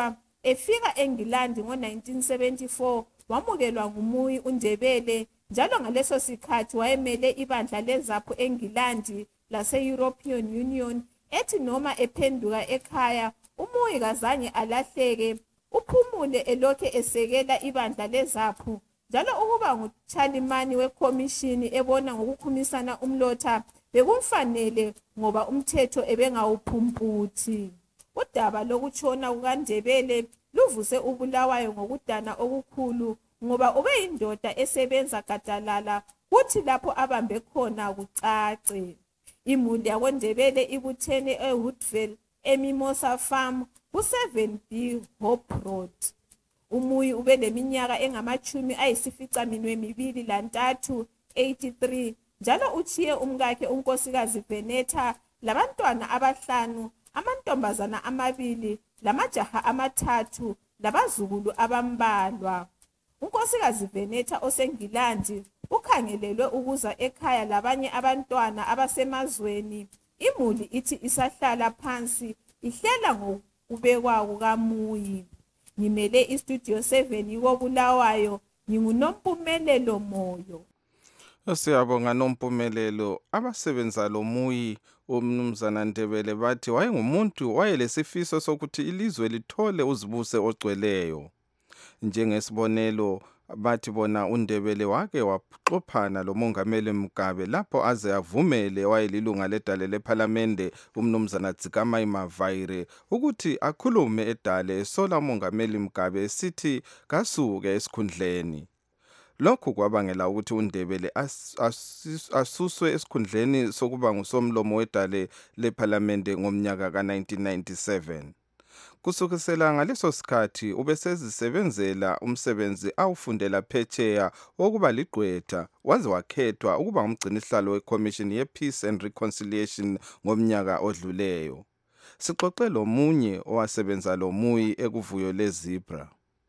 Efika eNgilandi ngo nineteen seventy-four wamukelwa nguMuyi uNdebele, njalo ngaleso sikhathi wayemele ibandla leZAPHU eNgilandi lase-European Union. Ethi noma ephenduka ekhaya uMuyi kazange alahleke, uphumule elokhe esekela ibandla leZAPHU, njalo ukuba nguchalimani wekhomishini ebona ngokukhumisana umlotha bekumfanele ngoba umthetho ebengawuphumputhi. Udaba lokutshona kukaNdebele luvuse uBulawayo ngokudana okukhulu ngoba ube yindoda esebenza gadalala kuthi lapho abambe khona kucace. Imuli yakoNdebele ibuthene eWoodville eMimosa Farm ku-seven B Hope Road. Umuyi ube leminyaka engamachumi ayisificaminwe mibili lantathu eighty-three, njalo uchiye umkakhe unkosikazi Veneta labantwana abahlanu, amantombazana amabili lamajaha amathathu labazukulu abambalwa. Unkosikazi Veneta oseNgilandi ukhangelelwe ukuza ekhaya labanye abantwana abasemazweni. Imuli ithi isahlala phansi ihlela ngokubekwa kukaMuyi. Ngimele iStudio seven yikoBulawayo, nginguNompumelelo Moyo. Siyabonga Nompumelelo. Abasebenza lo Muyi uMnumzana Ndebele bathi wayengumuntu wayelesifiso sokuthi ilizwe lithole uzibuse ogcweleyo. Njengesibonelo bathi bona uNdebele wake waxophana lo Mongameli Mugabe lapho aze avumele wayelilunga ledale leParliament uMnumzana Dzikamai Mavaire ukuthi akhulume edale esola uMongameli Mugabe esithi kasuke esikhundleni. Lokhu kwabangela ukuthi uNdebele as, as, asuswe esikhundleni sokuba ngusomlomo wedale leParliament ngomnyaka ka nineteen ninety-seven. Kusukisela ngaleso sikhathi ubesezisebenzela umsebenzi awufundela phetsheya wokuba ligqwetha waze wakhethwa ukuba umgcinisihlalo weCommission yePeace and Reconciliation ngomnyaka odluleyo. Sixoxe lo munye owasebenza lo Muyi ekuvuyo leZebra.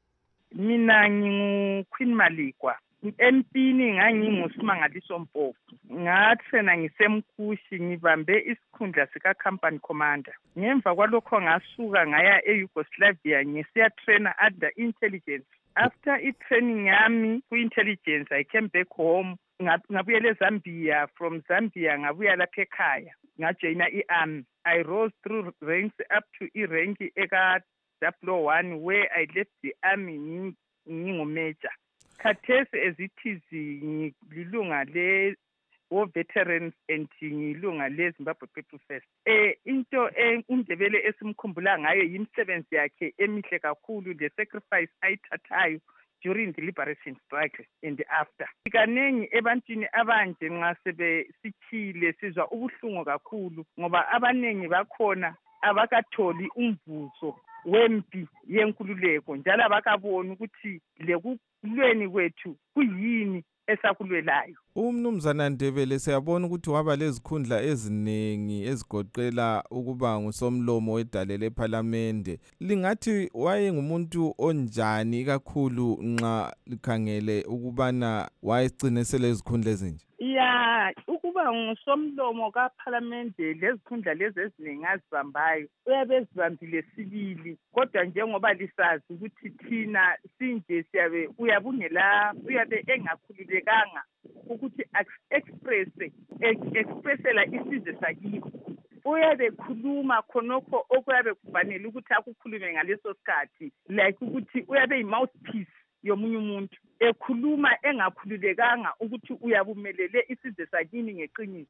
Mina nginguQueen Malikwa. Empini nganginguSimangaliso Mpofu. Ngathena ngisemkhushi ngibambe isikhundla sika company commander. Ngemva kwalokho ngasuka ngaya eYugoslavia ngisiya trainer under intelligence. After i-training yami ku-intelligence I came back home. Ngabuyela eZambia, from Zambia ngabuya lapha ekhaya. Ngajoina i-army. I rose through ranks up to i-rank eka double one where I left the army ngingumajor. Khathesi as it is ngilunga le war veterans and ngilunga le Zimbabwe People First. Eh into uNdebele esimkhumbula ngayo yimsebenzi yakhe emihle kakhulu, the sacrifice ayithathayo during the liberation struggle and after. Kanengi ebantwini abanje nxa sebe sikhile sizwa ubuhlungu kakhulu ngoba abanengi bakhona abakatholi umvuzo wempi yenkululeko njalo abakabona ukuthi lekulweni kwethu kuyini esakulwelayo. UMnumzana Ndebele siyabona ukuthi waba lezikhundla eziningi ezigoqela ukuba ngusomlomo wedale leParliament. Lingathi wayengumuntu onjani kakhulu nxa likhangele ukubana wayecinisele izikhundla ezinje? Ya, ukuba ngusomlomo kaParliament lezikhundla lezi eziningi azibambayo uyabe ezibambile sibili, kodwa njengoba lisazi ukuthi thina sinje siyabe uyabungela uyabe engakhululekanga ukuthi express expressela isizwe sakibo. Uyabe khuluma khonokho okuyabe kufanele ukuthi akukhulume ngaleso sikhathi, like ukuthi uyabe yi-mouthpiece yomunye umuntu ekhuluma engakhululekanga ukuthi uyabumelele isizwe sakini ngeqiniso.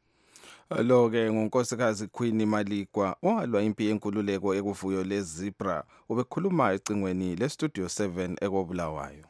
Lo ke ngunkosikazi Queen Malikwa owalwa impi yenkululeko ekuvuyo leZebra, ubekhuluma ecingweni leStudio seven ekoBulawayo.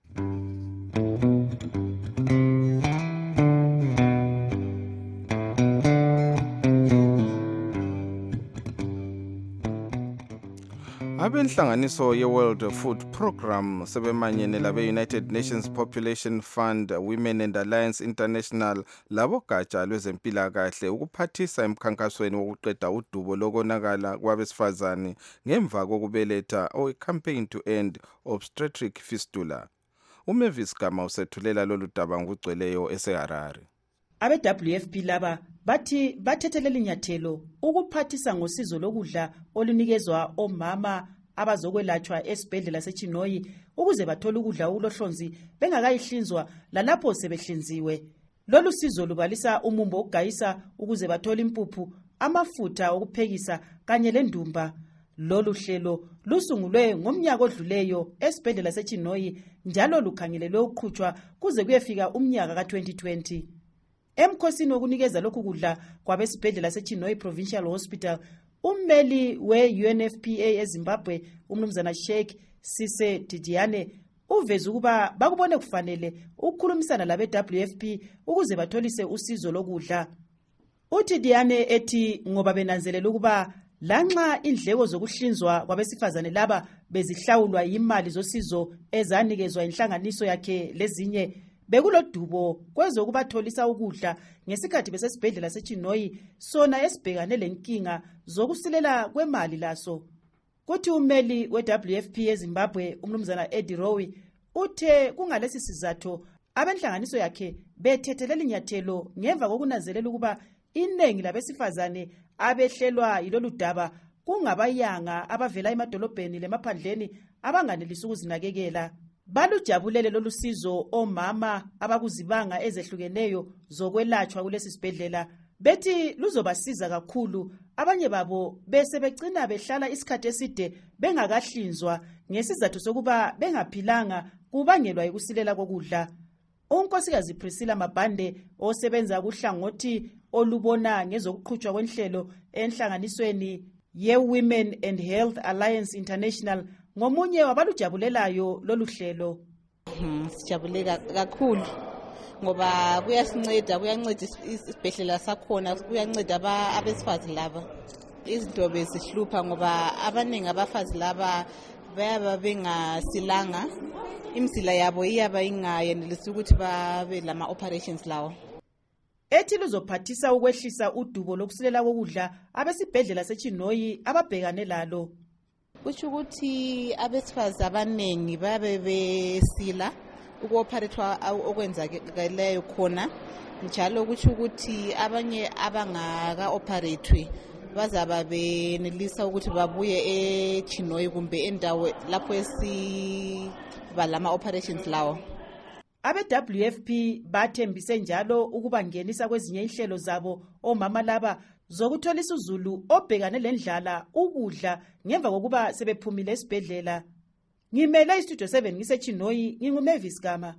Abenhlanganiso ye-World Food Program sebemanyene labe-United Nations Population Fund, Women and Alliance International labo gatsha lwezempilakahle ukuphathisa emkhankasweni wokuqeda udubo lokonakala kwabesifazane ngemva kokubeletha owe-Campaign to End Obstetric Fistula. uMavis Gama usethulela lolu daba ngokugcweleyo eseHarare. Abe-W F P laba bathi bathethelela inyathelo ukuphathisa ngosizo lokudla olunikezwa omama abazokwelatshwa esibhedlela seChinoyi ukuze bathole ukudla okulohlonzi bengakayihlinzwa lalapho sebehlinziwe. Lolu sizo lubalisa umumbo wokugayisa ukuze bathole impuphu, amafutha okuphekisa kanye lendumba. Lolu hlelo lusungulwe ngomnyaka odluleyo esibhedlela seChinoyi njalo lukhangelelwe ukuqhutshwa kuze kuyefika umnyaka ka twenty twenty. Emkhosini wokunikeza lokhu kudla kwabesibhedlela seChinoyi Provincial Hospital, ummeli we-U N F P A eZimbabwe umnumzana Sheikh Sise Didiane uveza ukuba bakubone kufanele ukukhulumisana labe W F P ukuze batholise usizo lokudla. Uthi Diane ethi ngoba benanzelela ukuba lanxa indleko zokuhlinzwa kwabesifazane laba bezihlawulwa imali zosizo ezanikezwa inhlanganiso yakhe lezinye, bekulodubo kwezokubatholisa ukudla ngesikhathi besesibhedlela seChinoyi sona esibhekane lenkinga zokusilela kwemali laso. Kuthi ummeli we-W F P eZimbabwe umnumzana Eddie Rowe uthe kungalesi sizatho abenhlanganiso yakhe bethethelela inyathelo ngemva kokunanzelela ukuba iningi labesifazane abehlelwa yilolu daba kungabayanga abavela emadolobheni lemaphandleni abanganelisi ukuzinakekela. Balujabulele lolu sizo omama abakuzibanga ezehlukeneyo zokwelatshwa kulesi sibhedlela, bethi luzobasiza kakhulu. Abanye babo bese begcina behlala isikhathi eside bengakahlinzwa ngesizathu sokuba bengaphilanga kubangelwa ukusilela kokudla. Unkosikazi Priscilla Mabande osebenza kuhlangothi olubona ngezokuqhutshwa kwenhlelo enhlanganisweni ye-Women and Health Alliance International ngomunye wabalujabulelayo lolu hlelo. Sijabuleka kakhulu ngoba kuyasinceda, kuyanceda isibhedlela sakhona, kuyanceda abesifazane laba. Izinto bezihlupha ngoba abaningi abafazi laba bayaba bengasilanga, imizila yabo iyaba ingayenelisi ukuthi babe lama operations lawo. Ethi luzophathisa ukwehlisa udubo lokusilela kokudla abesibhedlela seChinoyi ababhekane lalo. Kusho ukuthi abesifazane abaningi babe besila ukuoperathwa okwenzakeleyo khona, njalo kusho ukuthi abanye abangaka operathwe bazaba benelisa ukuthi babuye eChinoyi kumbe endawo lapho esiba lama operations lawo. Abe-W F P bathembise njalo ukubangenisa kwezinye inhlelo zabo omama laba zokutholisa uzulu obhekane lendlala ukudla ngemva kokuba sebephumile esibhedlela. Ngimele istudio seven ngiseChinoyi, nginguMavis Gama.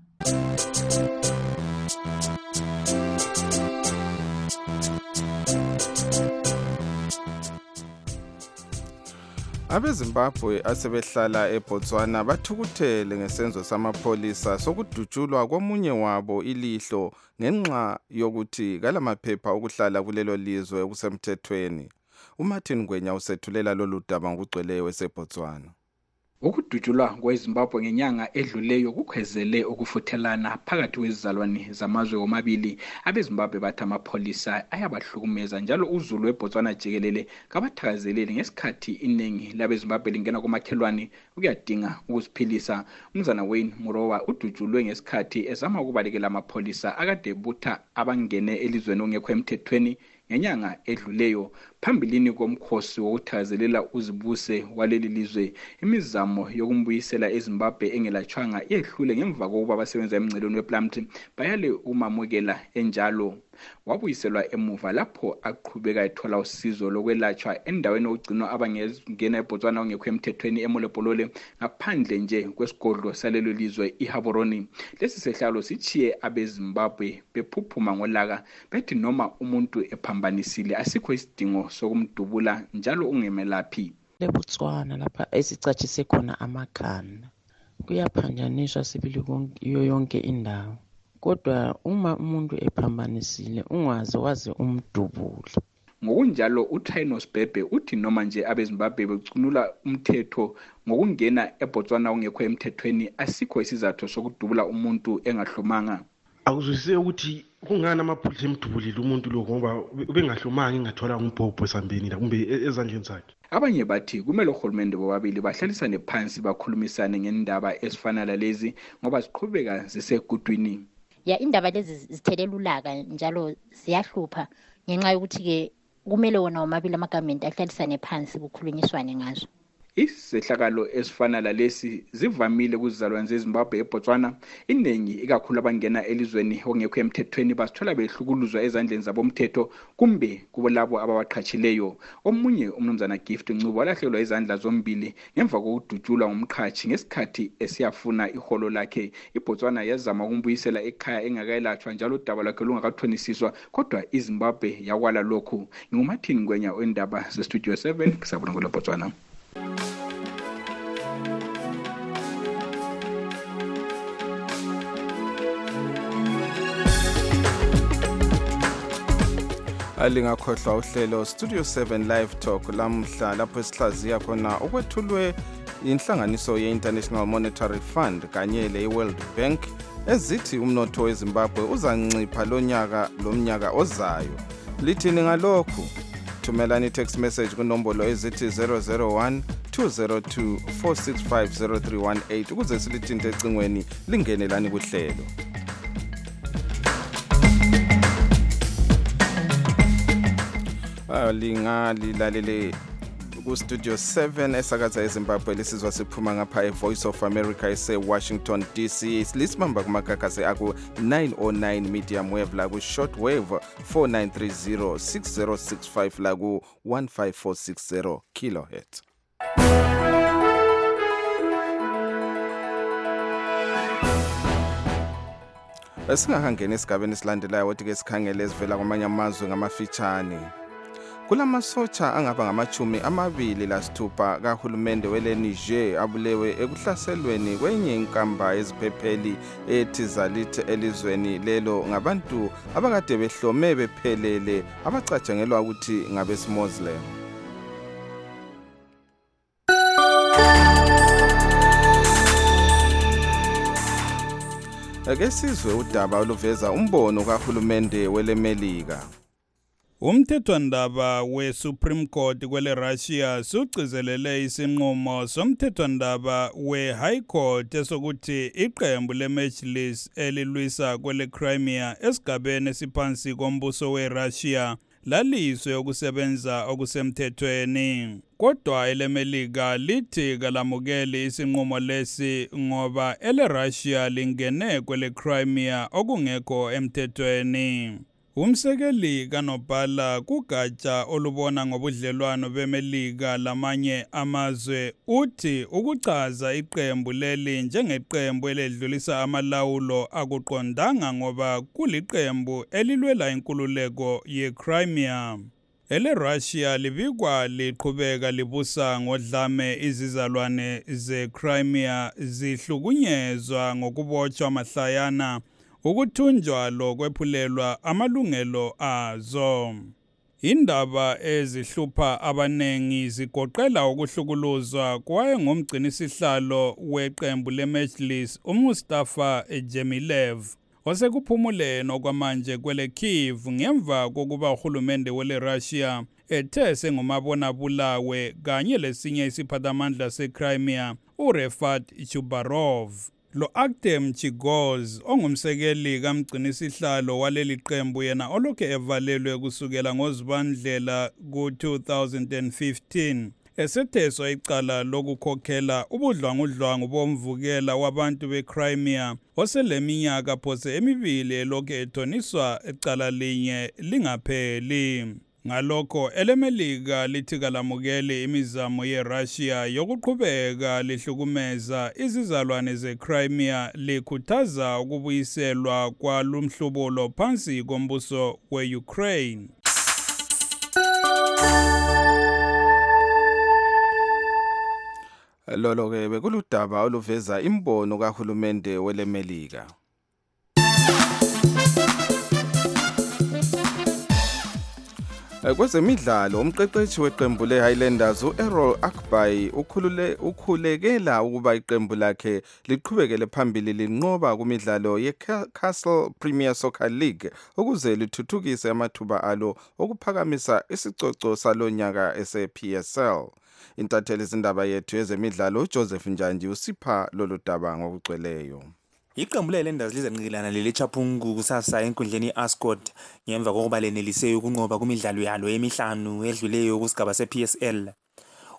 abezimbabwe asebehlala eBotswana bathukuthele ngesenzo samapholisa sokudutshulwa komunye wabo ilihlo ngenxa yokuthi kalamaphepha okuhlala kulelo lizwe okusemthethweni. uMartin Ngwenya usethulela lolu daba ngokugcweleyo eseBotswana. Ukudutshulwa kweZimbabwe ngenyanga edluleyo kukhwezele ukufuthelana phakathi kwezizalwane zamazwe omabili. AbeZimbabwe bathi amapholisa ayabahlukumeza njalo uzulu weBotswana jikelele kabathakazeleli ngesikhathi iningi labeZimbabwe lingena kumakhelwane ukuyadinga ukuziphilisa. Umzana Wayne Murowa udutshulwe ngesikhathi ezama ukubalekela amapholisa akade butha abangene elizweni ongekho emthethweni ngenyanga edluleyo phambilini komkhosi wokuthakazelela uzibuse waleli lizwe. Imizamo yokumbuyisela eZimbabwe engelatshwanga yehlule ngemva kokuba abasebenza emngcelweni wePlumtree bayale umamukela enjalo. Wabuyiselwa emuva lapho aqhubeka ethola usizo lokwelatshwa endaweni okugcinwa abangena eBotswana ongekho emthethweni eMolepolole ngaphandle nje kwesigodlo salelo lizwe iHaboroni. Lesi sehlalo sichiye abeZimbabwe bephuphuma ngolaka bethi noma umuntu ephambanisile asikho isidingo sokumdubula njalo ungemelaphi. eBotswana lapha esicatshise khona amakhanda kuyaphanjaniswa sibili kuyo yonke indawo, kodwa uma umuntu ephambanisile ungaze waze umdubule. Ngokunjalo uTrinos Bebe uthi noma nje abeZimbabwe becunula umthetho ngokungena eBotswana ongekho emthethweni asikho isizathu sokudubula umuntu engahlomanga. Akuzwisise ukuthi kungana amapholisa emdubulile umuntu lo ngoba ubengahlomanga engathola umbhobho esambeni la kumbe ezandleni zakhe. Abanye bathi kumele uhulumende bobabili bahlalisane phansi bakhulumisane ngendaba ezifana lalezi ngoba ziqhubeka zisegudwini. Ya indaba lezi zithelele ulaka njalo ziyahlupha ngenxa yokuthi ke kumele wona omabili amagovernment ahlalisane phansi kukhulunyiswane ngazo. Isehlakalo esifana lalesi zivamile kuzizalwane zeZimbabwe eBotswana. Iningi ikakhulu abangena elizweni okungekho emthethweni basithola behlukuluzwa ezandleni zabomthetho kumbe kubolabo abawaqhatshileyo. Omunye umnumzana Gift Ncube walahlelwa izandla zombili ngemva kokudutshulwa ngumqhatshi ngesikhathi esiyafuna iholo lakhe. iBotswana yazama ukumbuyisela ekhaya engakayelatshwa njalo udaba lwakhe lungakathonisiswa, kodwa iZimbabwe yakwala lokhu. Ngumathini Ngwenya wendaba zeStudio seven kusabona kweBotswana. Alingakhohlwa uhlelo Studio seven Live Talk lamhla lapho esihlaziya khona okwethulwe inhlanganiso ye-International Monetary Fund kanye le-World Bank ezithi umnotho weZimbabwe uzancipha lonyaka lomnyaka ozayo. Lithini ngalokhu? Thumelani text message kunombolo ezithi zero zero one two zero two four six five zero three one eight ukuze silithinte ecingweni lingenelani kuhlelo. Lingali lalele ku Studio seven esakaza eZimbabwe lisizwa siphuma ngapha eVoice of America eseWashington D C. Lisimamba kumakakase aku nine oh nine medium wave la ku short wave four nine three zero six zero six five la ku one five four six zero kilohertz. Esingahangena esigabeni esilandelayo wothi ke sikhangele esivela kwamanye amazwe ngamafitshane. Kulamasotsha angaba ngamachumi amabili lasithupha kahulumende wele Niger abulewe ekuhlaselweni kwenye inkamba eziphepheli ethi zalithe elizweni lelo ngabantu abakade behlome bephelele abacatshangelwa ukuthi ngabesiMuslim. Ake sizwe udaba oluveza umbono kahulumende wele Melika. Umthethwandaba we-Supreme Court kwele Russia sucizelele isinqumo somthethwandaba we-High Court esokuthi iqembu le-Majlis elilwisa kwele Crimea esigabeni esiphansi kombuso we-Russia laliswe ukusebenza okusemthethweni. Kodwa eleMelika lithi kalamukeli isinqumo lesi ngoba ele-Russia lingene kwele Crimea okungekho emthethweni. Umsekeli kanobhala kugatsha olubona ngobudlelwano beMelika lamanye amazwe uthi ukuchaza iqembu leli njengeqembu eledlulisa amalawulo akuqondanga ngoba kuliqembu elilwela inkululeko yeCrimea. Ele-Russia libikwa liqhubeka libusa ngodlame izizalwane zeCrimea zihlukunyezwa ngokubotshwa mahlayana ukuthunjwa lokwephulelwa amalungelo azo. Indaba ezihlupha abanengi zigoqela ukuhlukuluzwa kwaye ngumgcinisihlalo weqembu le-Majlis uMustafa Jemilev osekuphumuleni okwamanje kwele Kyiv ngemva kokuba uhulumende wele Russia ethe sengumabona bulawe kanye lesinye isiphathamandla seCrimea uRefat Chubarov. Lo Artem Chigoz ongumsekeli kamgcinisihlalo waleli qembu yena olokhu evalelwe kusukela ngoZibandlela ku two thousand fifteen esetheswa icala lokukhokhela ubudlwangudlwangu bomvukela wabantu beCrimea oseleminyaka phose emibili elokhu ethoniswa icala linye lingapheli. Ngalokho eleMelika lithi kalamukeli imizamo yeRussia yokuqhubeka lihlukumeza izizalwane zeCrimea likhuthaza ukubuyiselwa kwalumhlubulo phansi kombuso we-Ukraine. Lolo ke bekuludaba oluveza imbono kahulumende weleMelika. Kwezemidlalo umqeqeshi weqembu leHighlanders uErrol Akbay ukhulule ukhulekela ukuba iqembu lakhe liqhubekele phambili linqoba kumidlalo yeCastle Premier Soccer League ukuze lithuthukise amathuba alo okuphakamisa isicoco salonyaka ese-P S L. Intatheli izindaba yethu yezemidlalo uJoseph Njanji usipha lolu daba ngokugcweleyo. Iqembu leHighlanders lizenqilana leleChapungu kusasa enkundleni yeAscot ngemva kokuba lenelise ukunqoba kumidlalo yalo emihlanu edluleyo kusigaba se-P S L.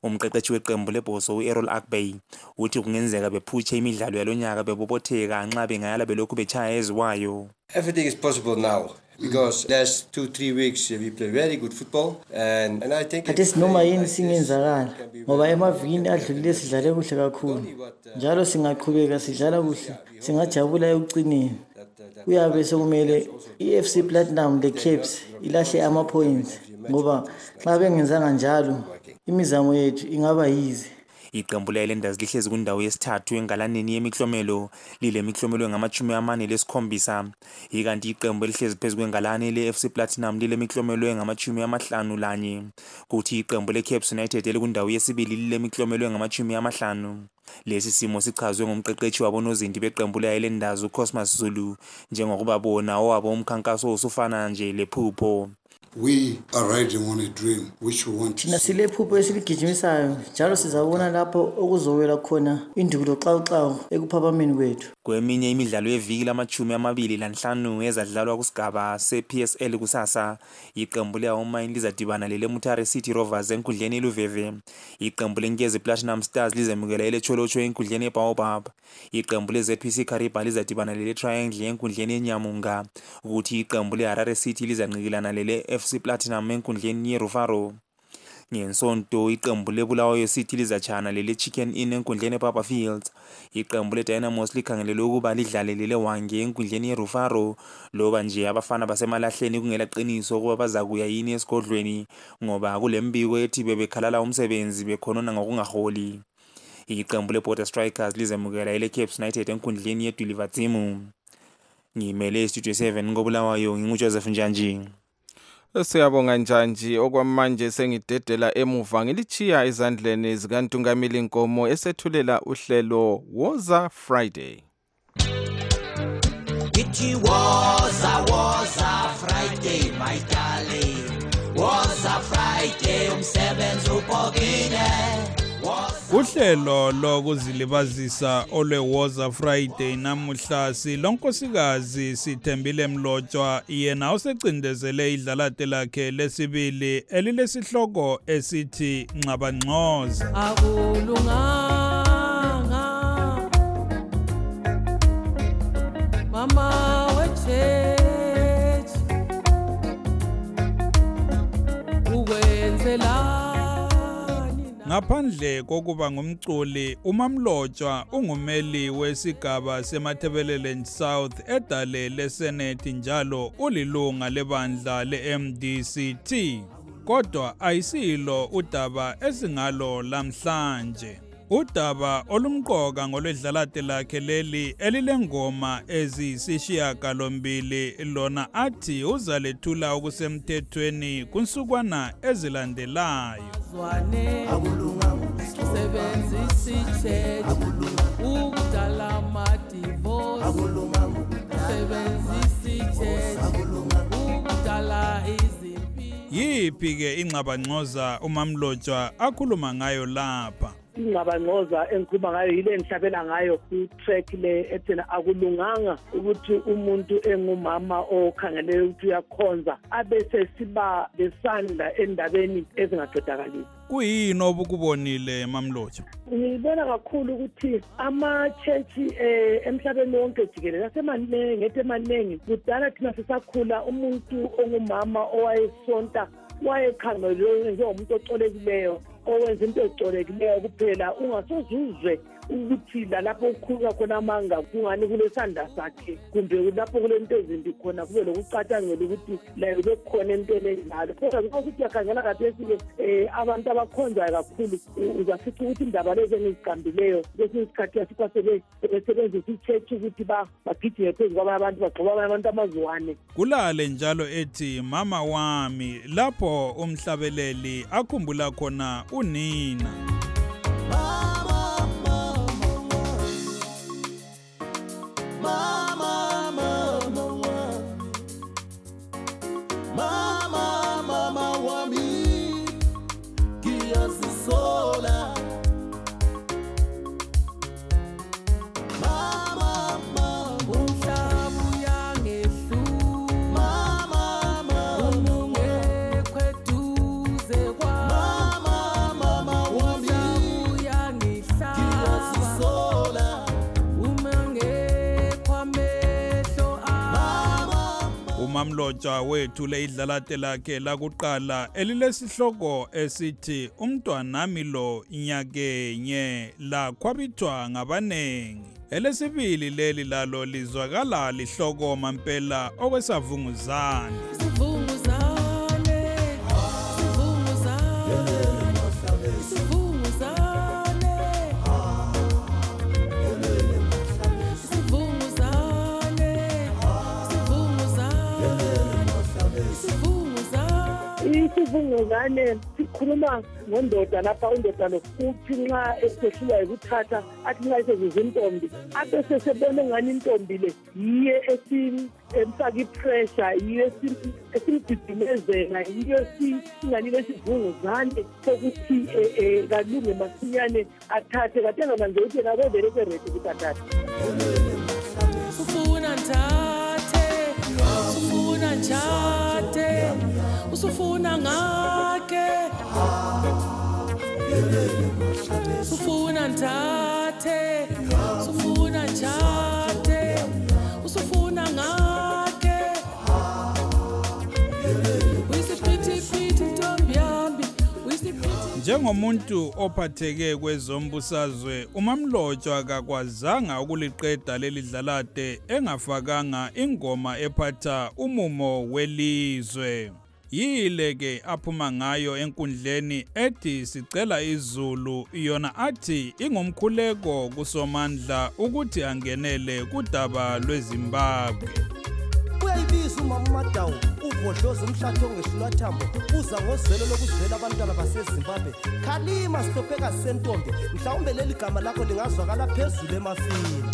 Umqeqeshi weqembu lebhoso u-Errol Akbay uthi kungenzeka bephutshe imidlalo yalonyaka bebobotheka nxa bengayala belokhu betshaya eziwayo. Everything is possible now. Because last two, three weeks uh, we play very good football and, and I think Athi sinoma yini singenzakala ngoba emavikini adlulile sidlale kuhle kakhulu. Njalo singaqhubeka sidlala kuhle. Singajabula ekugcineni. Kuyabe sekumele i-F C Platinum the Caps ilahle ama points ngoba xa bengenzanga njalo imizamo yethu ingaba yize. Iqembu le-Islanders lihlezi kundawo yesithathu engalaneni yemiklomelo lile miklomelo ngamachumi amane lesikhombisa ikanti iqembu lihlezi phezu kwengalane le-F C Platinum lile miklomelo ngamachumi amahlanu lanye kuthi iqembu le-Caps United elikundawo yesibili lile miklomelo ngamachumi amahlanu. Lesi simo sichazwe ngumqeqeshi wabo nozinti beqembu le-Islanders uCosmas Zulu njengokuba bona owabo umkhankaso usufana nje lephupho. We are riding on a dream which we want to Thina silephupho esiligijimisayo njalo sizabona lapho okuzowela khona indulo xawuxawu ekuphaphameni kwethu. Kweminye imidlalo yeviki lamachumi amabili lanhlanu ezadlalwa kusigaba se-P S L kusasa iqembu le-Homine lizadibana lele-Mutare City Rovers enkundleni eLuveve. Iqembu leNkezi Platinum Stars lizemukela ele-Cholocho enkundleni eBaobab. Iqembu le-Z P C Kariba lizadibana lele-Triangle enkundleni eNyamunga ukuthi iqembu le-Harare City lizanqikilana lele F C Platinum enkundleni yeRufaro. Ngensonto iqembu leBulawayo City lizachana lele Chicken Inn enkundleni ePapa Fields. Iqembu leDynamos likhangelelwe ukuba lidlale lele Wange enkundleni yeRufaro loba nje abafana basemalahleni kungela qiniso ukuba bazakuya yini esigodlweni ngoba kulembiko ethi bebekhalala umsebenzi bekhonona ngokungaholi. Iqembu leBorder Strikers lizemukela ele Cape United enkundleni yeDulivatsimu. Ngimele Studio seven ngoBulawayo nginguJoseph Njanji. Siyabonga Njanji okwamanje sengidedela emuva ngilichiya ezandleni zikaNtungamili Nkomo esethulela uhlelo Woza Friday. Ithi Woza Woza Friday my darling. Woza Friday umsebenzi ubhokile. Uhlelo lokuzilibazisa olweWoza Friday namuhla silonkosikazi Sithembile Mlotshwa yena usecindezele idlalate lakhe lesibili elilesihloko esithi Nxabangxoza. Akulunganga mama wechechi ukwenzela Ngaphandle kokuba ngumculi uMamlotshwa ungumeli wesigaba seMatabeleland South edale leSenate njalo ulilunga lebandla le-M D C T kodwa ayisilo udaba esingalo lamhlanje. Udaba olumqoka ngolwedlalate lakhe leli elilengoma eziyisishiyagalombili lona athi uzalethula okusemthethweni kunsukwana ezilandelayo. Sebenzisa ichechi ukudala ama-divorce. Sebenzisa ichechi ukudala izimpi. Yiphi-ke inxabangxoza uMamlotshwa akhuluma ngayo lapha? Ingxabangxoza engikhuluma ngayo yile engihlabela ngayo ku-track le ethina akulunganga ukuthi umuntu engumama okhangele ukuthi uyakhonza abese siba lesandla endabeni ezingaqedakalisi. Kuyini obukubonile Mamlotshwa? Ngibona kakhulu ukuthi ama-church eh emhlabeni wonke jikelele asemaningi etemaningi kudala thina sisakhula umuntu ongumama owayesonta wayekhangelwe njengomuntu ocolekileyo owenza into ecolekileyo kuphela ungasozuzwe ukuthi lapho ukhuluka khona amanga kungani kulesandla sakhe kumbe lapho kulento ezimbi khona kube lokucatshangela ukuthi layo bekhona into enjalo kodwa ukuthi yakhangela kaphezulu eh abantu abakhonzayo kakhulu uzasithi ukuthi indaba lezi engiziqambileyo kwesinye isikhathi yasikwa sebesebenzisa ichurch ukuthi bagijime phezu kwabanye abantu bagcoba abanye abantu amaziwane. Kulale njalo ethi mama wami lapho umhlabeleli akhumbula khona unina. umamlotshwa wethu leyidlalate lakhe lakuqala elilesihloko esithi umntwanami lo inyakenye lakhwabithwa ngabanengi. Elesibili leli lalo lizwakala lihloko mampela okwesavunguzane. Isivunguzane sikhuluma ngondoda lapha undoda lokuthi nxa esehlulwa yikuthatha athi nxa esezuza intombi abe sesebona ngani intombi le yiye emfaka ipressure, yiyo esimgidimezela, yiyo singanike isivunguzane sokuthi kalunge masinyane athathe kade ngamanje ukuthi nakuvele kweredi ukuthi athathe. Ufuna nthathe, ufuna nthathe, usufuna ngake, usufuna nthathe, usufuna nthathe, usufuna ngake, uyisiphithiphithi ntombi yami, uyisiphithiphithi. Njengomuntu ophatheke kwezombusazwe, umamlotshwa akakwazanga ukuliqeda leli dlalate engafakanga ingoma ephatha umumo welizwe. Yile ke aphuma ngayo enkundleni ethi sicela izulu, yona athi ingumkhuleko kusomandla ukuthi angenele kudaba lweZimbabwe. Uyayibiza umama uMadawu uvodloza umhlathi ongehlulamathambo uza ngozelo lokuzela abantwana baseZimbabwe. Khalima Sitopheka Sentombi, mhlawumbe leli gama lakho lingazwakala phezulu emafini.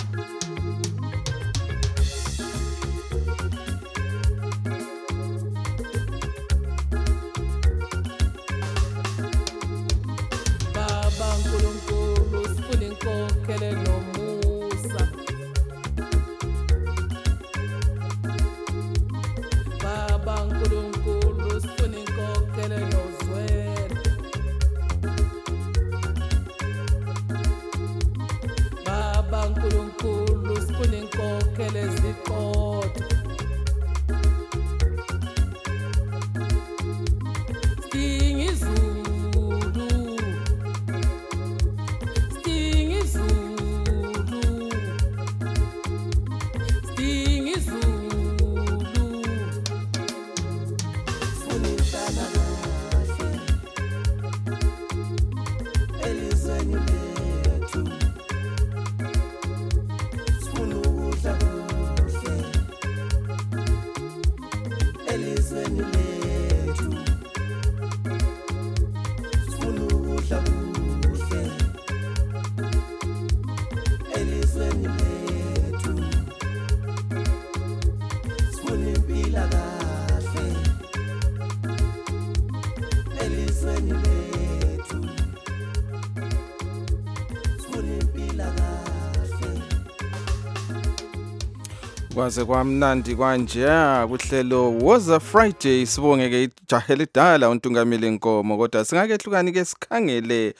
Kwaze kwamnandi kwanje kuhlelo Woza Friday. Sibongeke ijahe lidala uNtungamile Nkomo, kodwa singakehlukani ke sikhangele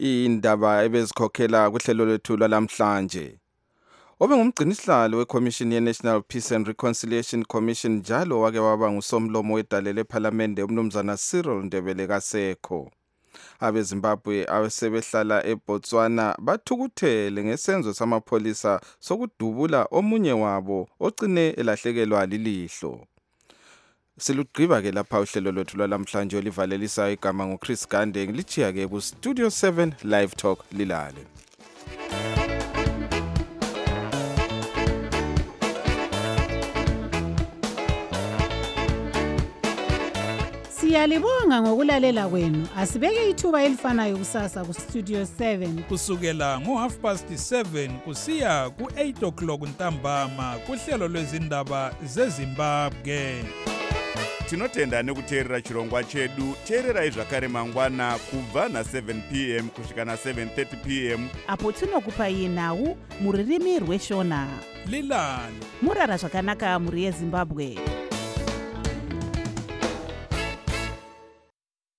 indaba ebezikhokhela kuhlelo lethu lamhlanje. Obe ngumgcinisihlalo weCommission ye-National Peace and Reconciliation Commission njalo wake waba ngusomlomo wedale leParliament umnumzana Cyril Ndebele kasekho. AbeZimbabwe abasebehlala eBotswana bathukuthele ngesenzo samapholisa sokudubula omunye wabo ogcine elahlekelwa lilihlo. Silugqiba ke lapha uhlelo lwethu lwalamhlanje olivalelisa igama nguChris Gande, ngilichiya ke ku Studio seven Live Talk lilale. Siyalibonga ngokulalela kwenu. Asibeke ithuba elifanayo kusasa ku Studio seven kusukela ngo half past seven kusiya ku eight o'clock ntambama kuhlelo lwezindaba zeZimbabwe. Tinotenda nekuteerera chirongwa chedu. Teererai zvakare mangwana kubva na seven p m kusvika na seven thirty p m apo tinokupai nhau muririmi rweshona. Lilani murara zvakanaka muri yeZimbabwe.